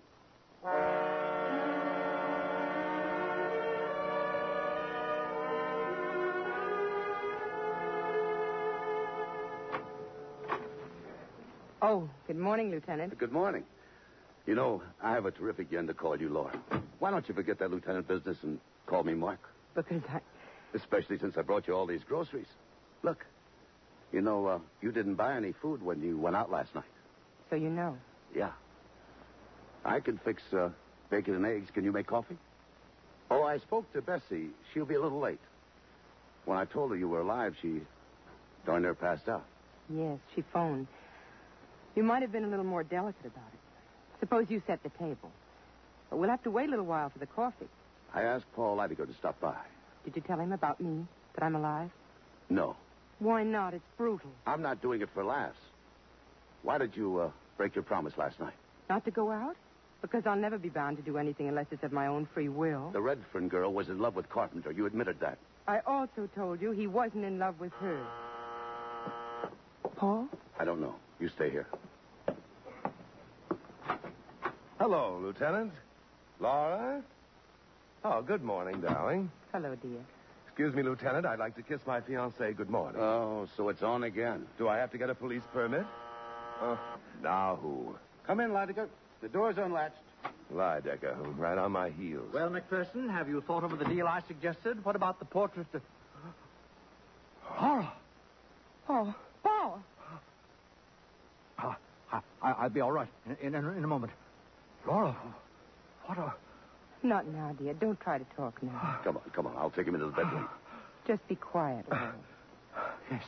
S6: Oh, good morning, Lieutenant.
S3: Good morning. You know, I have a terrific yen to call you Laura. Why don't you forget that lieutenant business and call me Mark?
S6: Because
S3: Especially since I brought you all these groceries. Look, you know, you didn't buy any food when you went out last night.
S6: So you know.
S3: Yeah. I can fix bacon and eggs. Can you make coffee? Oh, I spoke to Bessie. She'll be a little late. When I told her you were alive, she darn near passed out.
S6: Yes, she phoned. You might have been a little more delicate about it. Suppose you set the table. But we'll have to wait a little while for the coffee.
S3: I asked Paul Leidiger to stop by.
S6: Did you tell him about me, that I'm alive?
S3: No.
S6: Why not? It's brutal.
S3: I'm not doing it for laughs. Why did you break your promise last night?
S6: Not to go out? Because I'll never be bound to do anything unless it's of my own free will.
S3: The Redfern girl was in love with Carpenter. You admitted that.
S6: I also told you he wasn't in love with her. Paul?
S3: I don't know. You stay here.
S7: Hello, Lieutenant. Laura? Oh, good morning, darling.
S6: Hello, dear.
S7: Excuse me, Lieutenant. I'd like to kiss my fiancée good morning.
S3: Oh, so it's on again.
S7: Do I have to get a police permit? Now who?
S11: Come in, Leidiger. The door's unlatched.
S7: Leidiger, right on my heels.
S4: Well, McPherson, have you thought over the deal I suggested? What about the portrait of... Laura!
S6: Oh, Paul!
S4: I'll be all right in a moment. Laura, what a...
S6: Not now, dear. Don't try to talk now.
S3: Come on. I'll take him into the bedroom.
S6: Just be quiet.
S4: Yes.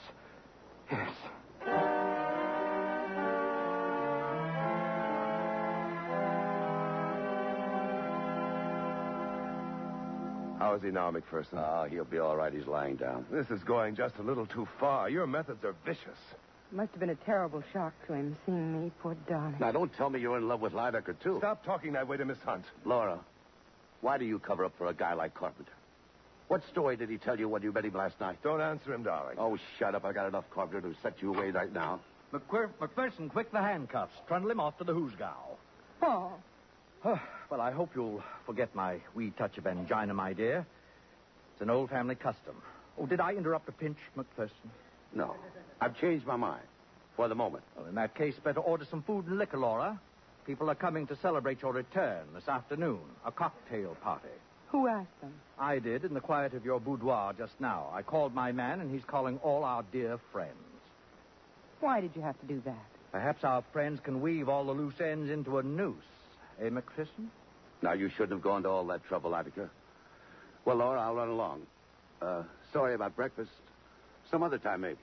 S7: How is he now, McPherson?
S3: He'll be all right. He's lying down.
S7: This is going just a little too far. Your methods are vicious.
S6: Must have been a terrible shock to him, seeing me, poor darling.
S3: Now, don't tell me you're in love with Leidiger, too.
S7: Stop talking that way to Miss Hunt.
S3: Laura, why do you cover up for a guy like Carpenter? What story did he tell you when you met him last night?
S7: Don't answer him, darling.
S3: Oh, shut up. I got enough Carpenter to set you away right now.
S4: McPherson, quick the handcuffs. Trundle him off to the Hoosgow.
S6: Paul.
S4: Well, I hope you'll forget my wee touch of angina, my dear. It's an old family custom. Oh, did I interrupt a pinch, McPherson?
S3: No. I've changed my mind. For the moment.
S4: Well, in that case, better order some food and liquor, Laura. People are coming to celebrate your return this afternoon. A cocktail party.
S6: Who asked them?
S4: I did, in the quiet of your boudoir just now. I called my man, and he's calling all our dear friends.
S6: Why did you have to do that?
S4: Perhaps our friends can weave all the loose ends into a noose. Eh, McPherson?
S3: Now, you shouldn't have gone to all that trouble, Attica. Well, Laura, I'll run along. Sorry about breakfast. Some other time, maybe.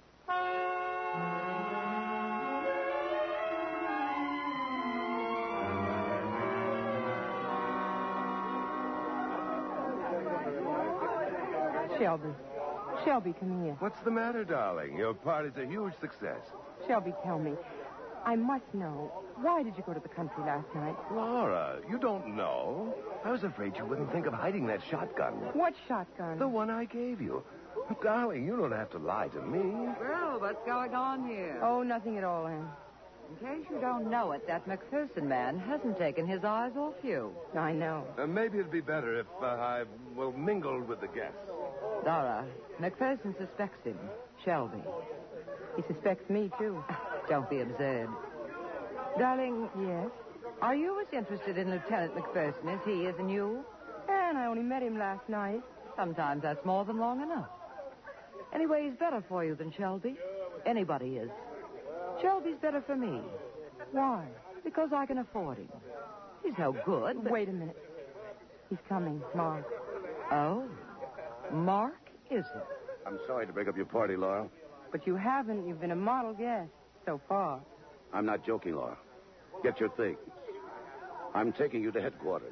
S6: Shelby, come here.
S7: What's the matter, darling? Your party's a huge success.
S6: Shelby, tell me. I must know. Why did you go to the country last night?
S7: Laura, you don't know. I was afraid you wouldn't think of hiding that shotgun.
S6: What shotgun?
S7: The one I gave you. Darling, you don't have to lie to me.
S5: Well, what's going on here?
S6: Oh, nothing at all, Anne.
S5: In case you don't know it, that McPherson man hasn't taken his eyes off you.
S6: I know.
S7: Maybe it'd be better if I, mingled with the guests.
S5: Laura, McPherson suspects him. Shelby.
S6: He suspects me, too.
S5: Don't be absurd.
S6: Darling, yes?
S5: Are you as interested in Lieutenant McPherson as he is in you?
S6: Anne, I only met him last night.
S5: Sometimes that's more than long enough. Anyway, he's better for you than Shelby. Anybody is. Shelby's better for me.
S6: Why?
S5: Because I can afford him. He's no good, but...
S6: Wait a minute. He's coming, Mark.
S5: Oh? Mark, is it?
S3: I'm sorry to break up your party, Laura.
S6: But you haven't. You've been a model guest so far.
S3: I'm not joking, Laura. Get your things. I'm taking you to headquarters.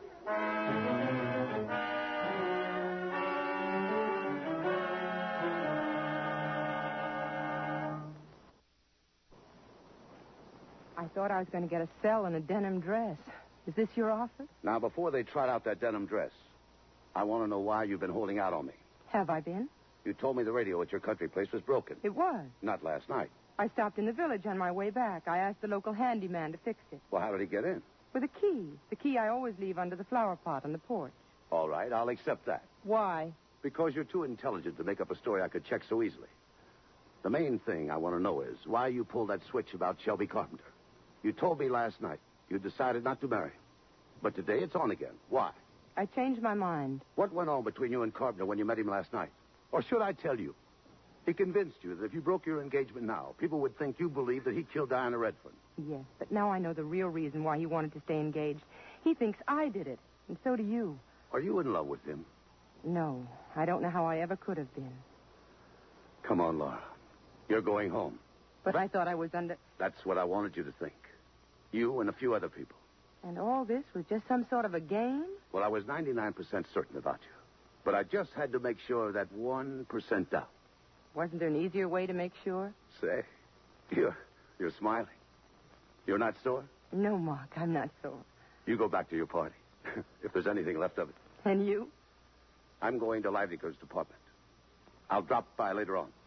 S6: I thought I was going to get a cell in a denim dress. Is this your office?
S3: Now, before they trot out that denim dress, I want to know why you've been holding out on me.
S6: Have I been?
S3: You told me the radio at your country place was broken.
S6: It was.
S3: Not last night.
S6: I stopped in the village on my way back. I asked the local handyman to fix it.
S3: Well, how did he get in?
S6: With a key. The key I always leave under the flower pot on the porch.
S3: All right, I'll accept that.
S6: Why?
S3: Because you're too intelligent to make up a story I could check so easily. The main thing I want to know is why you pulled that switch about Shelby Carpenter. You told me last night you decided not to marry him. But today it's on again. Why?
S6: I changed my mind.
S3: What went on between you and Carpenter when you met him last night? Or should I tell you? He convinced you that if you broke your engagement now, people would think you believed that he killed Diana Redfern.
S6: Yes, but now I know the real reason why he wanted to stay engaged. He thinks I did it, and so do you.
S3: Are you in love with him?
S6: No, I don't know how I ever could have been.
S3: Come on, Laura. You're going home.
S6: But I thought I was under...
S3: That's what I wanted you to think. You and a few other people.
S6: And all this was just some sort of a game?
S3: Well, I was 99% certain about you. But I just had to make sure of that 1% doubt.
S6: Wasn't there an easier way to make sure?
S3: Say, you're smiling. You're not sore?
S6: No, Mark, I'm not sore.
S3: You go back to your party, if there's anything left of it.
S6: And you?
S3: I'm going to Livelygood's department. I'll drop by later on.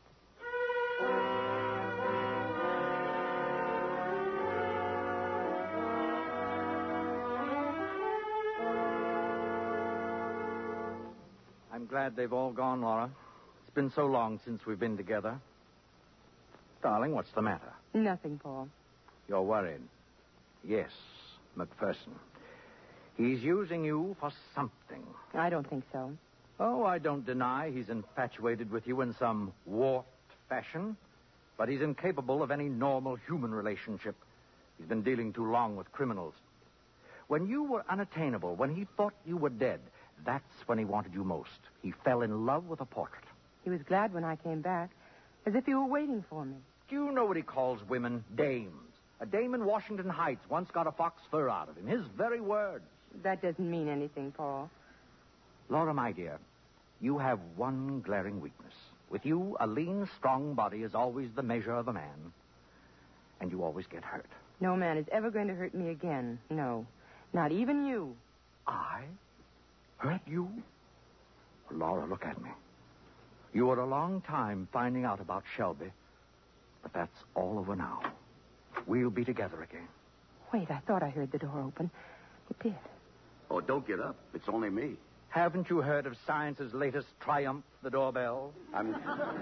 S4: I'm glad they've all gone, Laura. It's been so long since we've been together. Darling, what's the matter?
S6: Nothing, Paul.
S4: You're worried. Yes, McPherson. He's using you for something.
S6: I don't think so.
S4: Oh, I don't deny he's infatuated with you in some warped fashion, but he's incapable of any normal human relationship. He's been dealing too long with criminals. When you were unattainable, when he thought you were dead, that's when he wanted you most. He fell in love with a portrait.
S6: He was glad when I came back, as if he were waiting for me.
S4: Do you know what he calls women? Dames. A dame in Washington Heights once got a fox fur out of him. His very words.
S6: That doesn't mean anything, Paul.
S4: Laura, my dear, you have one glaring weakness. With you, a lean, strong body is always the measure of a man. And you always get hurt.
S6: No man is ever going to hurt me again. No. Not even you.
S4: I? Hurt you? Laura, look at me. You were a long time finding out about Shelby, but that's all over now. We'll be together again.
S6: Wait, I thought I heard the door open. It did.
S3: Oh, don't get up. It's only me.
S4: Haven't you heard of science's latest triumph, the doorbell?
S3: I'm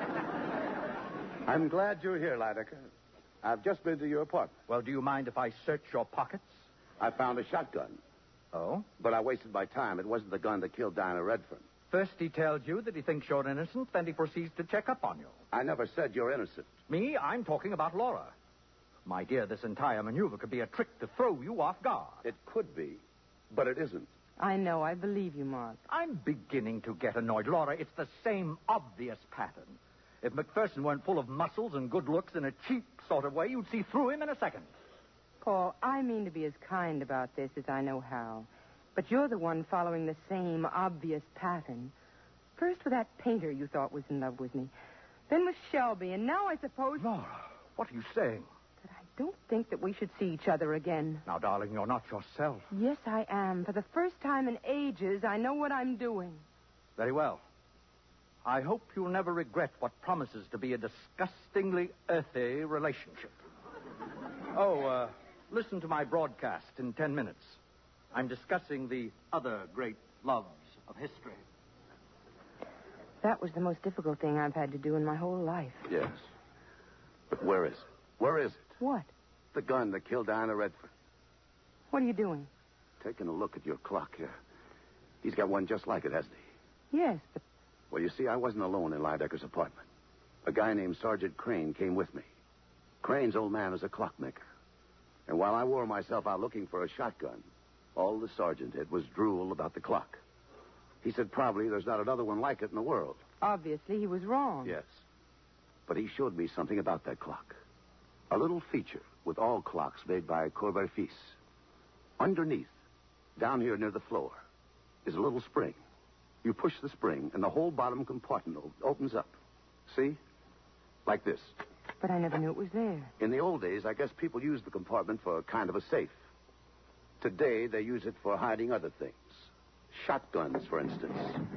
S3: glad you're here, Lydecker. I've just been to your apartment.
S4: Well, do you mind if I search your pockets?
S3: I found a shotgun.
S4: Oh?
S3: But I wasted my time. It wasn't the gun that killed Diana Redfern.
S4: First he tells you that he thinks you're innocent, then he proceeds to check up on you.
S3: I never said you're innocent.
S4: Me? I'm talking about Laura. My dear, this entire maneuver could be a trick to throw you off guard.
S3: It could be, but it isn't.
S6: I know. I believe you, Mark.
S4: I'm beginning to get annoyed. Laura, it's the same obvious pattern. If McPherson weren't full of muscles and good looks in a cheap sort of way, you'd see through him in a second.
S6: Paul, I mean to be as kind about this as I know how. But you're the one following the same obvious pattern. First with that painter you thought was in love with me. Then with Shelby, and now I suppose...
S4: Laura, what are you saying?
S6: That I don't think that we should see each other again.
S4: Now, darling, you're not yourself.
S6: Yes, I am. For the first time in ages, I know what I'm doing.
S4: Very well. I hope you'll never regret what promises to be a disgustingly earthy relationship. Oh, listen to my broadcast in 10 minutes. I'm discussing the other great loves of history.
S6: That was the most difficult thing I've had to do in my whole life.
S3: Yes. But where is it? Where is it?
S6: What?
S3: The gun that killed Diana Redfern.
S6: What are you doing?
S3: Taking a look at your clock here. He's got one just like it, hasn't he?
S6: Yes, but...
S3: Well, you see, I wasn't alone in Lydecker's apartment. A guy named Sergeant Crane came with me. Crane's old man is a clockmaker. And while I wore myself out looking for a shotgun, all the sergeant did was drool about the clock. He said probably there's not another one like it in the world.
S6: Obviously, he was wrong.
S3: Yes. But he showed me something about that clock. A little feature with all clocks made by Corvair Fils. Underneath, down here near the floor, is a little spring. You push the spring, and the whole bottom compartment opens up. See? Like this.
S6: But I never knew it was there.
S3: In the old days, I guess people used the compartment for a kind of a safe. Today, they use it for hiding other things. Shotguns, for instance.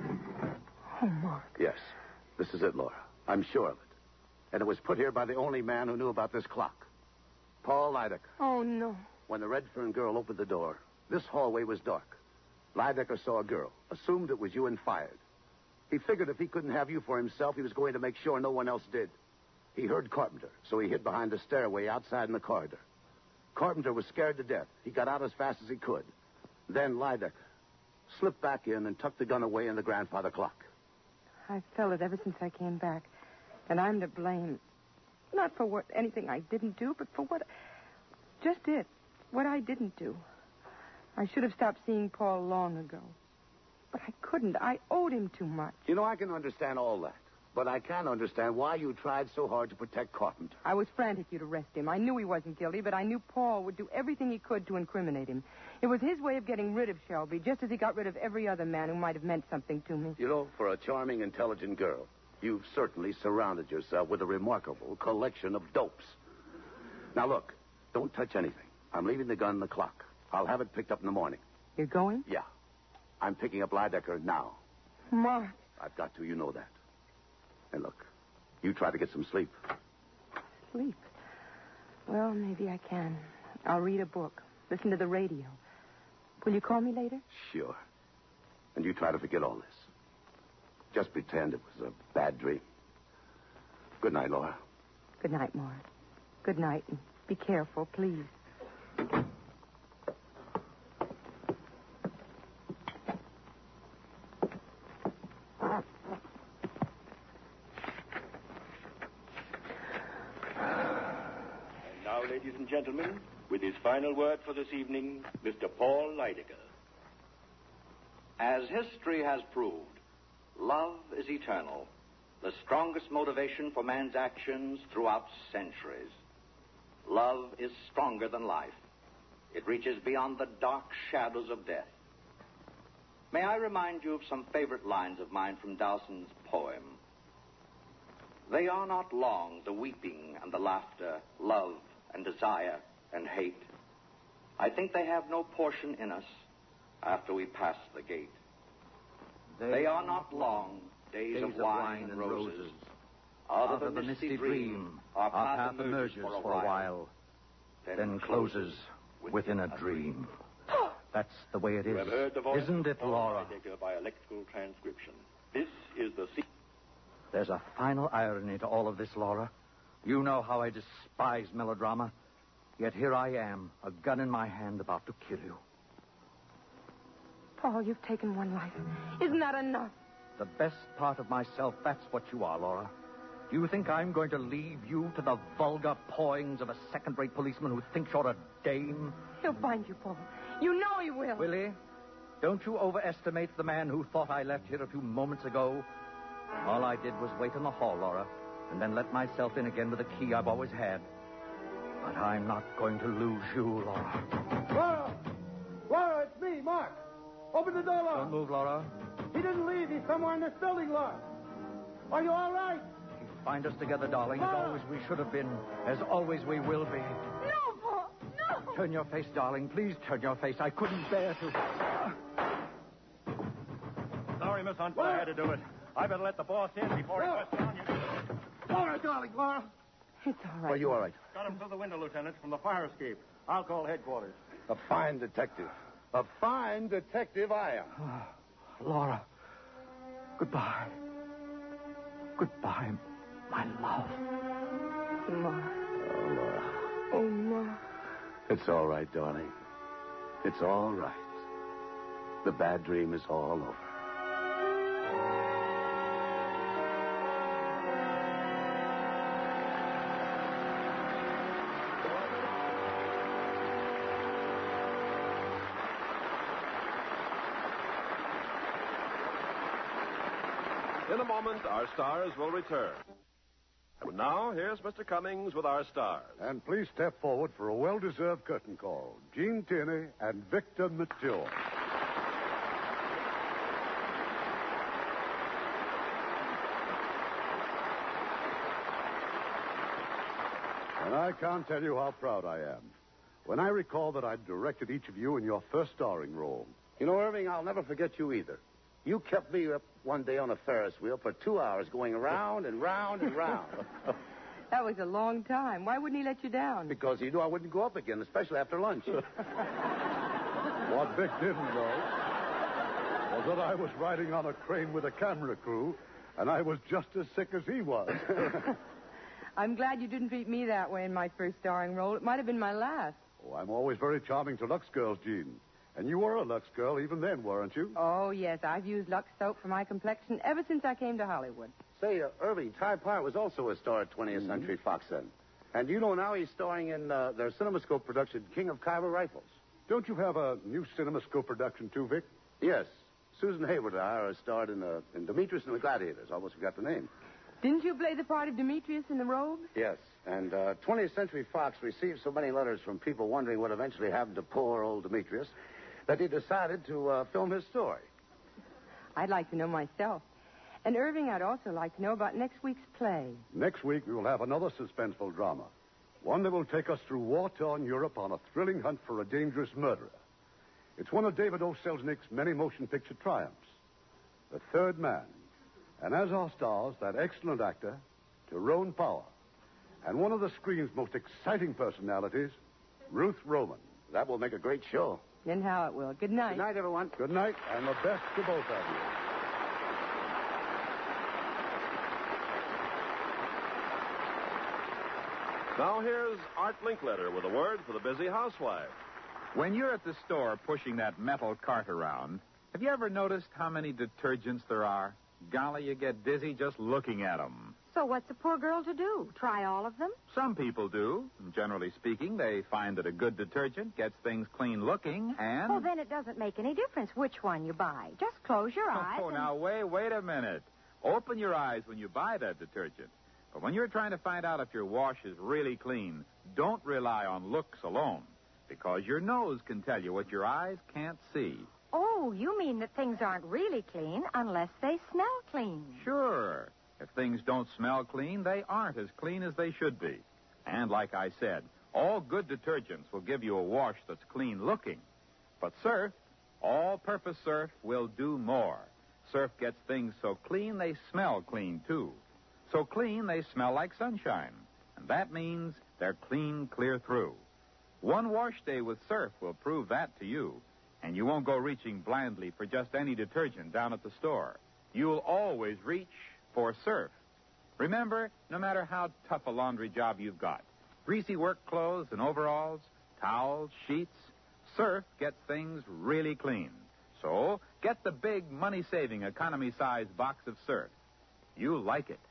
S6: Oh, Mark.
S3: Yes. This is it, Laura. I'm sure of it. And it was put here by the only man who knew about this clock. Paul Lydecker.
S6: Oh, no.
S3: When the Redfern girl opened the door, this hallway was dark. Lydecker saw a girl, assumed it was you, and fired. He figured if he couldn't have you for himself, he was going to make sure no one else did. He heard Carpenter, so he hid behind the stairway outside in the corridor. Carpenter was scared to death. He got out as fast as he could. Then Lydecker slipped back in and tucked the gun away in the grandfather clock.
S6: I've felt it ever since I came back. And I'm to blame. Not for anything I didn't do, but for what... Just it. What I didn't do. I should have stopped seeing Paul long ago. But I couldn't. I owed him too much.
S3: You know, I can understand all that. But I can't understand why you tried so hard to protect Carpenter.
S6: I was frantic you'd arrest him. I knew he wasn't guilty, but I knew Paul would do everything he could to incriminate him. It was his way of getting rid of Shelby, just as he got rid of every other man who might have meant something to me.
S3: You know, for a charming, intelligent girl, you've certainly surrounded yourself with a remarkable collection of dopes. Now, look, don't touch anything. I'm leaving the gun in the clock. I'll have it picked up in the morning.
S6: You're going?
S3: Yeah. I'm picking up Lydecker now.
S6: Mark.
S3: I've got to. You know that. And look, you try to get some sleep.
S6: Sleep? Well, maybe I can. I'll read a book. Listen to the radio. Will you call me later?
S3: Sure. And you try to forget all this. Just pretend it was a bad dream. Good night, Laura.
S6: Good night, Mark. Good night, and be careful, please.
S13: Ladies and gentlemen, with his final word for this evening, Mr. Paul Lydecker.
S10: As history has proved, love is eternal, the strongest motivation for man's actions throughout centuries. Love is stronger than life. It reaches beyond the dark shadows of death. May I remind you of some favorite lines of mine from Dowson's poem? They are not long, the weeping and the laughter, love and desire and hate. I think they have no portion in us after we pass the gate. They are not long, days of wine and roses. Out of the misty dream, our path emerges for a while, then closes
S4: Within a dream. That's the way it
S13: You
S4: is.
S13: have heard the voice
S4: Isn't it,
S13: of
S4: Laura?
S13: Lidecker by electrical transcription. This is the
S4: There's a final irony to all of this, Laura. You know how I despise melodrama. Yet here I am, a gun in my hand, about to kill you.
S6: Paul, you've taken one life. Isn't that enough?
S4: The best part of myself, that's what you are, Laura. Do you think I'm going to leave you to the vulgar pawings of a second-rate policeman who thinks you're a dame?
S6: He'll find you, Paul. You know he will.
S4: Will he? Don't you overestimate the man who thought I left here a few moments ago. All I did was wait in the hall, Laura, and then let myself in again with a key I've always had. But I'm not going to lose you, Laura.
S14: Laura! Laura, it's me, Mark. Open the door, Laura.
S4: Don't move, Laura.
S14: He didn't leave. He's somewhere in this building, Laura. Are you all right?
S4: Find us together, darling. As always we should have been. As always we will be.
S6: No, Paul. No.
S4: Turn your face, darling. Please turn your face. I couldn't bear to.
S11: Sorry, Miss Hunt, but I had to do it. I better let the boss in before he busts down you.
S14: Laura, darling, Laura.
S6: It's all right.
S3: Are you all right?
S11: Got him through the window, Lieutenant, from the fire escape. I'll call headquarters.
S3: A fine detective. A fine detective I am.
S4: Laura, goodbye. Goodbye, my love.
S6: Ma.
S3: Oh, Laura.
S6: Oh, Ma.
S3: It's all right, darling. It's all right. The bad dream is all over.
S1: In a moment, our stars will return. And now, here's Mr. Cummings with our stars.
S2: And please step forward for a well-deserved curtain call. Gene Tierney and Victor Mature. And I can't tell you how proud I am when I recall that I directed each of you in your first starring role.
S3: You know, Irving, I'll never forget you either. You kept me up one day on a Ferris wheel for 2 hours, going round and round and round.
S6: That was a long time. Why wouldn't he let you down?
S3: Because he knew I wouldn't go up again, especially after lunch.
S2: What Vic didn't know was that I was riding on a crane with a camera crew, and I was just as sick as he was.
S6: I'm glad you didn't treat me that way in my first starring role. It might have been my last.
S2: Oh, I'm always very charming to Lux girls, Gene. And you were a Lux girl even then, weren't you?
S6: Oh, yes. I've used Lux soap for my complexion ever since I came to Hollywood.
S3: Say, Irving, Ty Part was also a star at 20th Century Fox then. And you know now he's starring in their CinemaScope production, King of Khyber Rifles.
S2: Don't you have a new CinemaScope production, too, Vic?
S3: Yes. Susan Hayward and I are starred in Demetrius and the Gladiators. Almost forgot the name.
S6: Didn't you play the part of Demetrius in the robe?
S3: Yes. And 20th Century Fox received so many letters from people wondering what eventually happened to poor old Demetrius that he decided to film his story.
S6: I'd like to know myself. And, Irving, I'd also like to know about next week's play.
S2: Next week, we will have another suspenseful drama. One that will take us through war-torn Europe on a thrilling hunt for a dangerous murderer. It's one of David O. Selznick's many motion picture triumphs, The Third Man. And as our stars, that excellent actor, Tyrone Power. And one of the screen's most exciting personalities, Ruth Roman.
S3: That will make a great show.
S6: And how it will. Good night.
S3: Good night, everyone.
S2: Good night, and the best to both of you.
S1: Now here's Art Linkletter with a word for the busy housewife.
S15: When you're at the store pushing that metal cart around, have you ever noticed how many detergents there are? Golly, you get dizzy just looking at them.
S16: So what's a poor girl to do? Try all of them?
S15: Some people do. Generally speaking, they find that a good detergent gets things clean looking and...
S16: Well, then it doesn't make any difference which one you buy. Just close your eyes.
S15: Oh,
S16: and...
S15: now, wait a minute. Open your eyes when you buy that detergent. But when you're trying to find out if your wash is really clean, don't rely on looks alone. Because your nose can tell you what your eyes can't see.
S16: Oh, you mean that things aren't really clean unless they smell clean.
S15: Sure. If things don't smell clean, they aren't as clean as they should be. And like I said, all good detergents will give you a wash that's clean looking. But Surf, all-purpose Surf, will do more. Surf gets things so clean they smell clean, too. So clean they smell like sunshine. And that means they're clean clear through. One wash day with Surf will prove that to you. And you won't go reaching blindly for just any detergent down at the store. You'll always reach for Surf. Remember, no matter how tough a laundry job you've got, greasy work clothes and overalls, towels, sheets, Surf gets things really clean. So, get the big, money-saving, economy-sized box of Surf. You'll like it.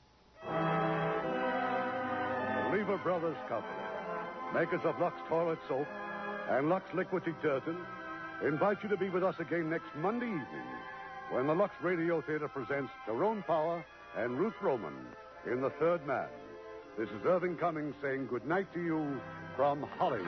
S2: The Lever Brothers Company, makers of Lux Toilet Soap and Lux Liquid Detergent, invite you to be with us again next Monday evening when the Lux Radio Theater presents Tyrone Power and Ruth Roman in The Third Man. This is Irving Cummings saying good night to you from Hollywood.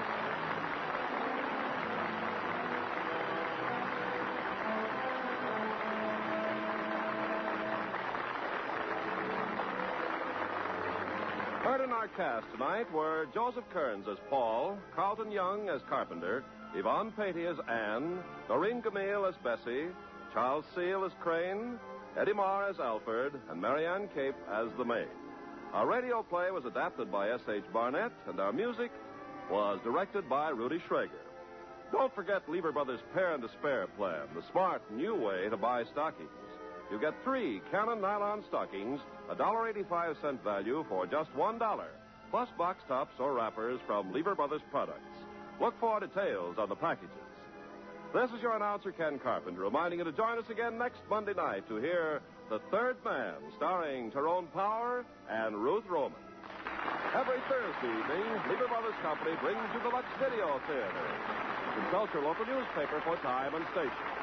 S1: Heard in our cast tonight were Joseph Kearns as Paul, Carlton Young as Carpenter, Yvonne Patey as Anne, Doreen Gamille as Bessie, Charles Seal as Crane, Eddie Marr as Alfred, and Marianne Cape as the maid. Our radio play was adapted by S.H. Barnett, and our music was directed by Rudy Schrager. Don't forget Lever Brothers' Pair and Despair plan, the smart new way to buy stockings. You get 3 Canon nylon stockings, $1.85 value for just $1, plus box tops or wrappers from Lever Brothers products. Look for details on the packages. This is your announcer, Ken Carpenter, reminding you to join us again next Monday night to hear The Third Man, starring Tyrone Power and Ruth Roman. Every Thursday evening, Lever Brothers Company brings you the Lux Video Theater. Consult your local newspaper for time and station.